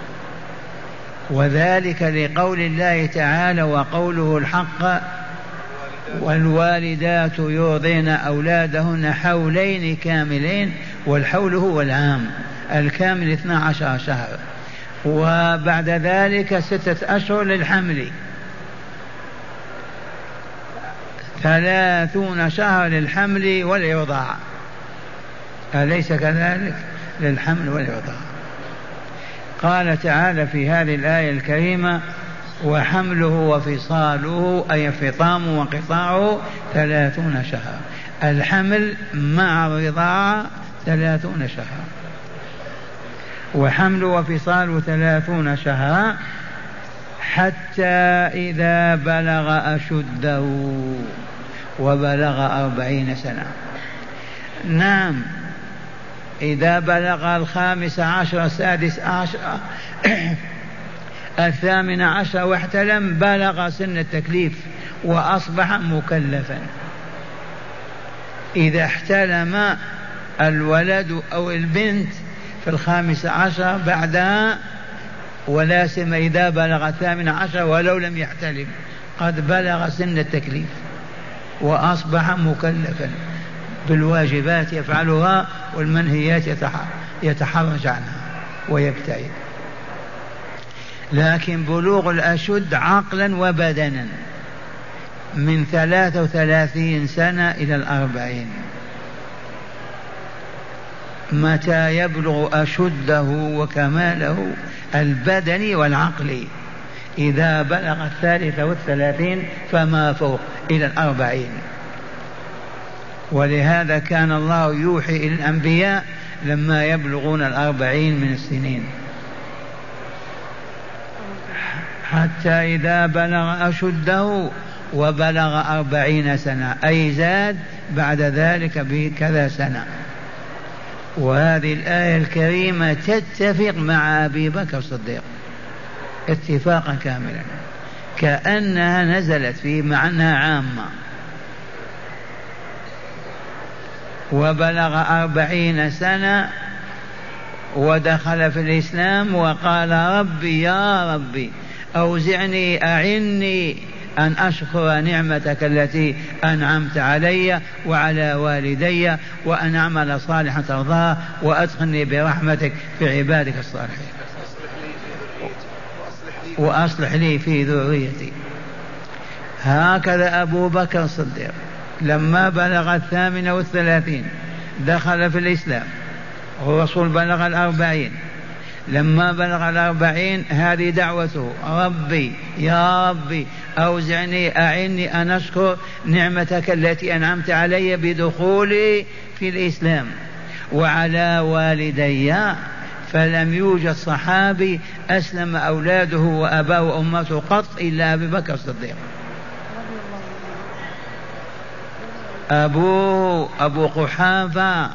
وذلك لقول الله تعالى وقوله الحق والوالدات يرضين أولادهن حولين كاملين، والحول هو العام، الكامل اثنا عشر شهر، وبعد ذلك ستة أشهر للحمل، ثلاثون شهر للحمل والإرضاع، أليس كذلك؟ للحمل والإرضاع. قال تعالى في هذه الآية الكريمة وحمله وفصاله أي فطامه وانقطاعه ثلاثون شهر، الحمل مع الرضاعة ثلاثون شهر، وحمله وفصاله ثلاثون شهرا حتى إذا بلغ أشده وبلغ أربعين سنة. نعم، إذا بلغ الخامس عشر السادس عشر الثامن عشر واحتلم بلغ سن التكليف وأصبح مكلفا. إذا احتلم الولد أو البنت في الخامس عشر بعدها، ولا سيما إذا بلغ الثامن عشر ولو لم يحتلم قد بلغ سن التكليف وأصبح مكلفا بالواجبات يفعلها والمنهيات يتحرج عنها ويبتعد. لكن بلوغ الأشد عقلا وبدنا من ثلاثة وثلاثين سنة إلى الأربعين. متى يبلغ أشده وكماله البدني والعقلي؟ إذا بلغ الثالثة والثلاثين فما فوق إلى الأربعين. ولهذا كان الله يوحي إلى الأنبياء لما يبلغون الأربعين من السنين، حتى إذا بلغ أشده وبلغ أربعين سنة، أي زاد بعد ذلك بكذا سنة. وهذه الآية الكريمة تتفق مع أبي بكر الصديق اتفاقا كاملا، كأنها نزلت فيه مع أنها عامة. وبلغ أربعين سنة ودخل في الإسلام وقال ربي يا ربي أوزعني أعني أن أشكر نعمتك التي أنعمت علي وعلى والدي وأن أعمل صالحا ترضاه وأدخلني برحمتك في عبادك الصالحين وأصلح لي في ذريتي. هكذا أبو بكر الصديق لما بلغ الثامنة والثلاثين دخل في الإسلام، والرسول بلغ الأربعين. لما بلغ الأربعين هذه دعوته ربي يا ربي أوزعني أعني أن أشكر نعمتك التي أنعمت علي بدخولي في الإسلام وعلى والدي. فلم يوجد صحابي أسلم أولاده وأباه وأمته قط إلا أبي بكر الصديق. أبوه أبو قحافة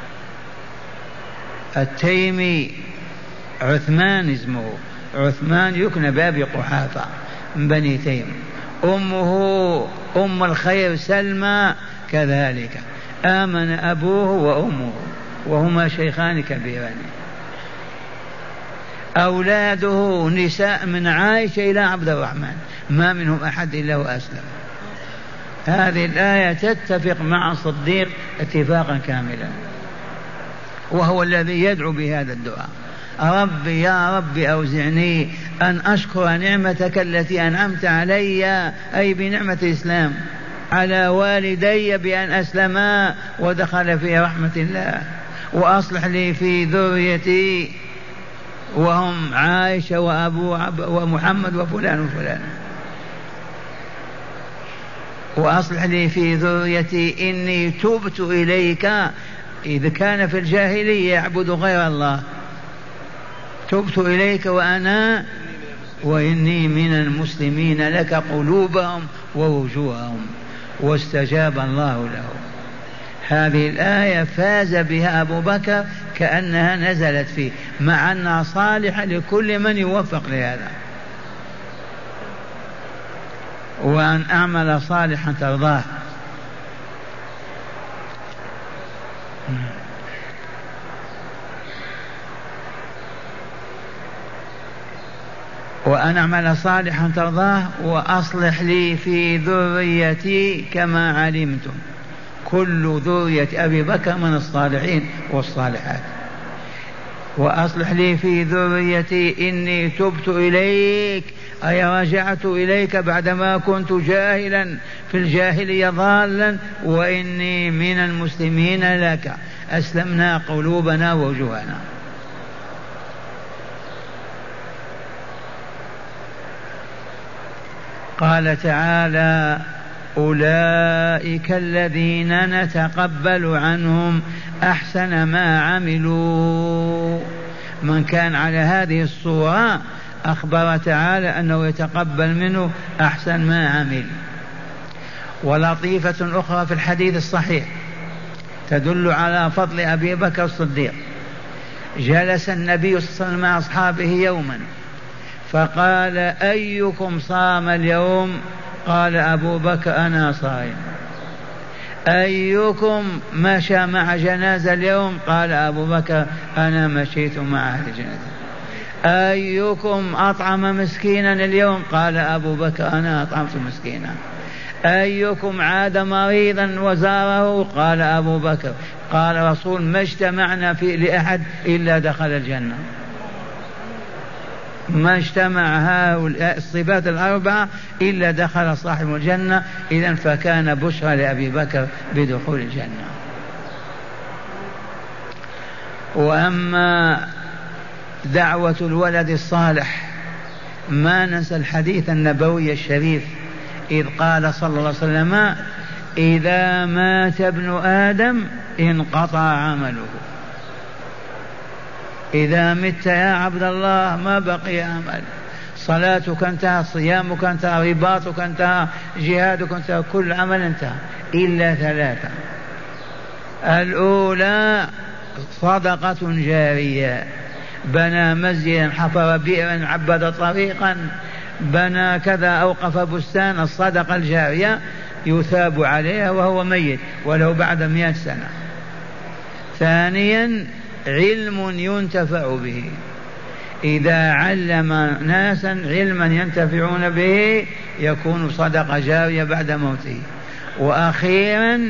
التيمي عثمان اسمه، عثمان يكنى بأبي قحافة من بني تيم. أمه أم الخير سلمى كذلك. آمن أبوه وأمه وهما شيخان كبيران. أولاده نساء من عائشة إلى عبد الرحمن ما منهم أحد إلا وأسلم. هذه الآية تتفق مع الصديق اتفاقا كاملا، وهو الذي يدعو بهذا الدعاء: ربي يا ربي أوزعني أن أشكر نعمتك التي أنعمت علي، أي بنعمة الإسلام، على والدي بأن أسلما ودخل في رحمة الله، وأصلح لي في ذريتي وهم عائشة وأبو ومحمد وفلان وفلان، وأصلح لي في ذريتي إني تبت إليك. إذا كان في الجاهلية يعبد غير الله، تبت إليك وأنا وإني من المسلمين لك قلوبهم ووجوههم، واستجاب الله له. هذه الآية فاز بها أبو بكر كأنها نزلت فيه، مع أنها صالحة لكل من يوفق لهذا. وأن أعمل صالحا ترضاه. وأن أعمل صالحا ترضاه وأصلح لي في ذريتي كما علمتم. كل ذرية أبي بكر من الصالحين والصالحات. وأصلح لي في ذريتي إني تبت إليك، أي رجعت إليك بعدما كنت جاهلا في الجاهلية ضالا، وإني من المسلمين لك، أسلمنا قلوبنا ووجوهنا. قال تعالى: أولئك الذين نتقبل عنهم أحسن ما عملوا. من كان على هذه الصورة أخبر تعالى أنه يتقبل منه أحسن ما عمل. ولطيفة أخرى في الحديث الصحيح تدل على فضل أبي بكر الصديق: جلس النبي صلى الله عليه وسلم مع أصحابه يوما فقال: أيكم صام اليوم؟ قال أبو بكر: أنا صائم. أيكم مشى مع جنازة اليوم؟ قال أبو بكر: أنا مشيت مع أهل الجنازة. أيكم أطعم مسكينا اليوم؟ قال أبو بكر: أنا أطعمت مسكينا. أيكم عاد مريضا وزاره؟ قال أبو بكر. قال رسول: ما اجتمعنا في لأحد إلا دخل الجنة. ما اجتمع هؤلاء الصفات الأربعة إلا دخل صاحب الجنة. إذن فكان بشرى لأبي بكر بدخول الجنة. وأما دعوة الولد الصالح، ما ننسى الحديث النبوي الشريف إذ قال صلى الله عليه وسلم: إذا مات ابن آدم انقطع عمله. إذا مت يا عبد الله ما بقي عمل، صلاتك انتهى، صيامك انتهى، رباطك انتهى، جهادك انتهى، كل عمل انتهى إلا ثلاثة: الأولى صدقة جارية، بنى مسجدا، حفر بئرا، عبد طريقا، بنى كذا، أوقف بستان، الصدقة الجارية يثاب عليها وهو ميت ولو بعد مئة سنة. ثانيا علم ينتفع به، إذا علم ناسا علما ينتفعون به يكون صدقة جارية بعد موته. وأخيرا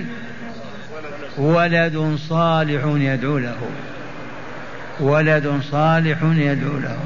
ولد صالح يدعو له، ولد صالح يدعو له.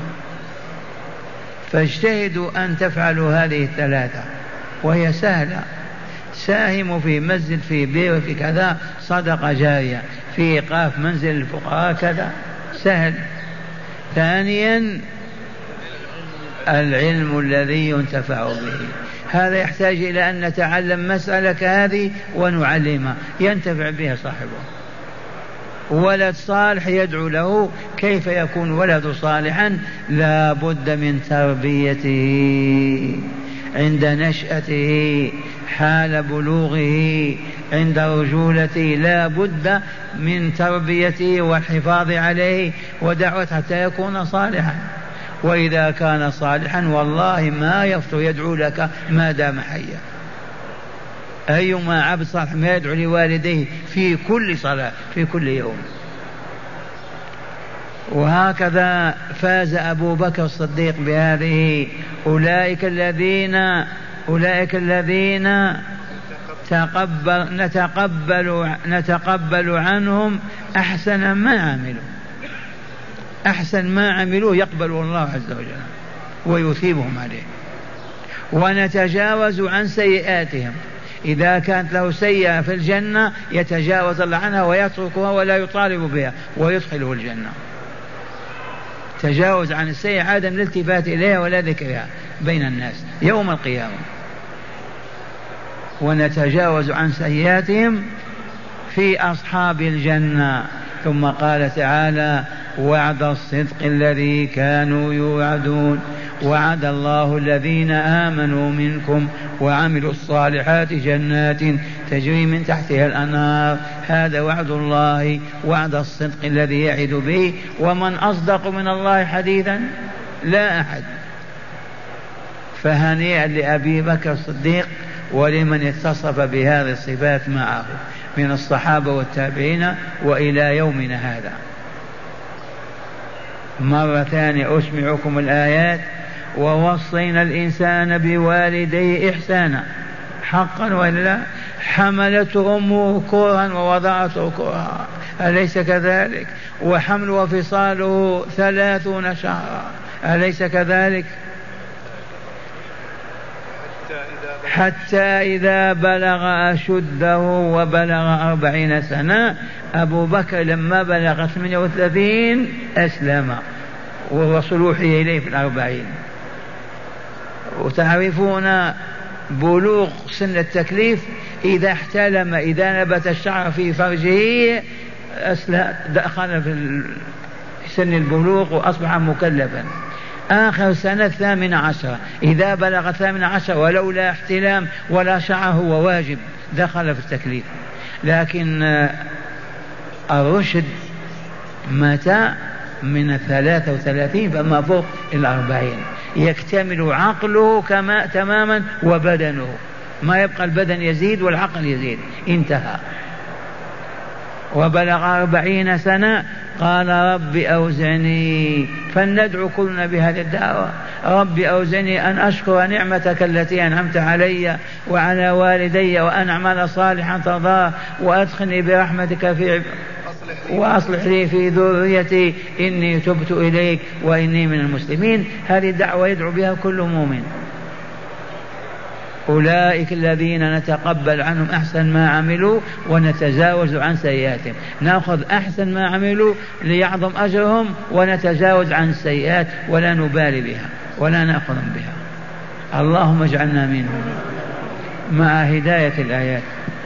فاجتهدوا أن تفعلوا هذه الثلاثة وهي سهلة. ساهموا في مسجد، في بير، في كذا، صدقة جارية، في إيقاف منزل الفقراء كذا، سهل. ثانيا العلم الذي ينتفع به. هذا يحتاج إلى أن نتعلم مسألة كهذه ونعلمها ينتفع بها صاحبه. ولد صالح يدعو له، كيف يكون ولد صالحا؟ لا بد من تربيته عند نشأته، حال بلوغه، عند رجولته، لا بد من تربيته والحفاظ عليه ودعوته حتى يكون صالحا. وإذا كان صالحا والله ما يفتر يدعو لك ما دام حيا. أيما عبد صالح ما يدعو لوالديه في كل صلاة في كل يوم. وهكذا فاز أبو بكر الصديق بهذه. أولئك الذين أولئك الذين تقبل نتقبل نتقبل عنهم أحسن ما عملوا. أحسن ما عملوا يقبل الله عز وجل ويثيبهم عليه. ونتجاوز عن سيئاتهم، إذا كانت له سيئة في الجنة يتجاوز الله عنها ويتركها ولا يطالب بها ويدخله الجنة. تجاوز عن السيئة عدم الالتفات إليها ولا ذكرها بين الناس يوم القيامة. ونتجاوز عن سيئاتهم في أصحاب الجنة. ثم قال تعالى: وعد الصدق الذي كانوا يوعدون وعد الله الذين آمنوا منكم وعملوا الصالحات جنات تجري من تحتها الأنهار. هذا وعد الله، وعد الصدق الذي يعد به. ومن أصدق من الله حديثا؟ لا أحد. فهنيئا لأبي بكر الصديق ولمن اتصف بهذه الصفات معه من الصحابة والتابعين وإلى يومنا هذا. مرة ثانية أسمعكم الآيات: ووصينا الإنسان بوالديه إحسانا حقا وإلا حملته أمه كرها ووضعته كرها أليس كذلك؟ وحمل وفصاله ثلاثون شهرا أليس كذلك؟ حتى إذا بلغ أشده وبلغ أربعين سنة. أبو بكر لما بلغ ثمانية وثلاثين أسلم والرسول وحي إليه في الأربعين. وتعرفون بلوغ سن التكليف إذا احتلم، إذا نبت الشعر في فرجه دخل في سن البلوغ وأصبح مكلفا. آخر سنة ثامن عشر إذا بلغ ثامن عشر ولولا احتلام ولا شعر هو واجب دخل في التكليف. لكن الرشد متى؟ من الثلاثة وثلاثين فما فوق الأربعين يكتمل عقله كما تماما وبدنه، ما يبقى البدن يزيد والعقل يزيد، انتهى. وبلغ أربعين سنة قال: رب أوزعني. فلندعو كلنا بهذه الدعوة: رب أوزعني أن أشكر نعمتك التي أنعمت علي وعلى والدي وأن أعمل صالحا ترضاه وأدخلني برحمتك في وأصلح لي في ذريتي إني تبت إليك وإني من المسلمين. هذه الدعوة يدعو بها كل مؤمن. أولئك الذين نتقبل عنهم أحسن ما عملوا ونتجاوز عن سيئاتهم. نأخذ أحسن ما عملوا ليعظم أجرهم ونتجاوز عن السيئات ولا نبالي بها ولا نأخذ بها. اللهم اجعلنا منهم مع هداية الآيات.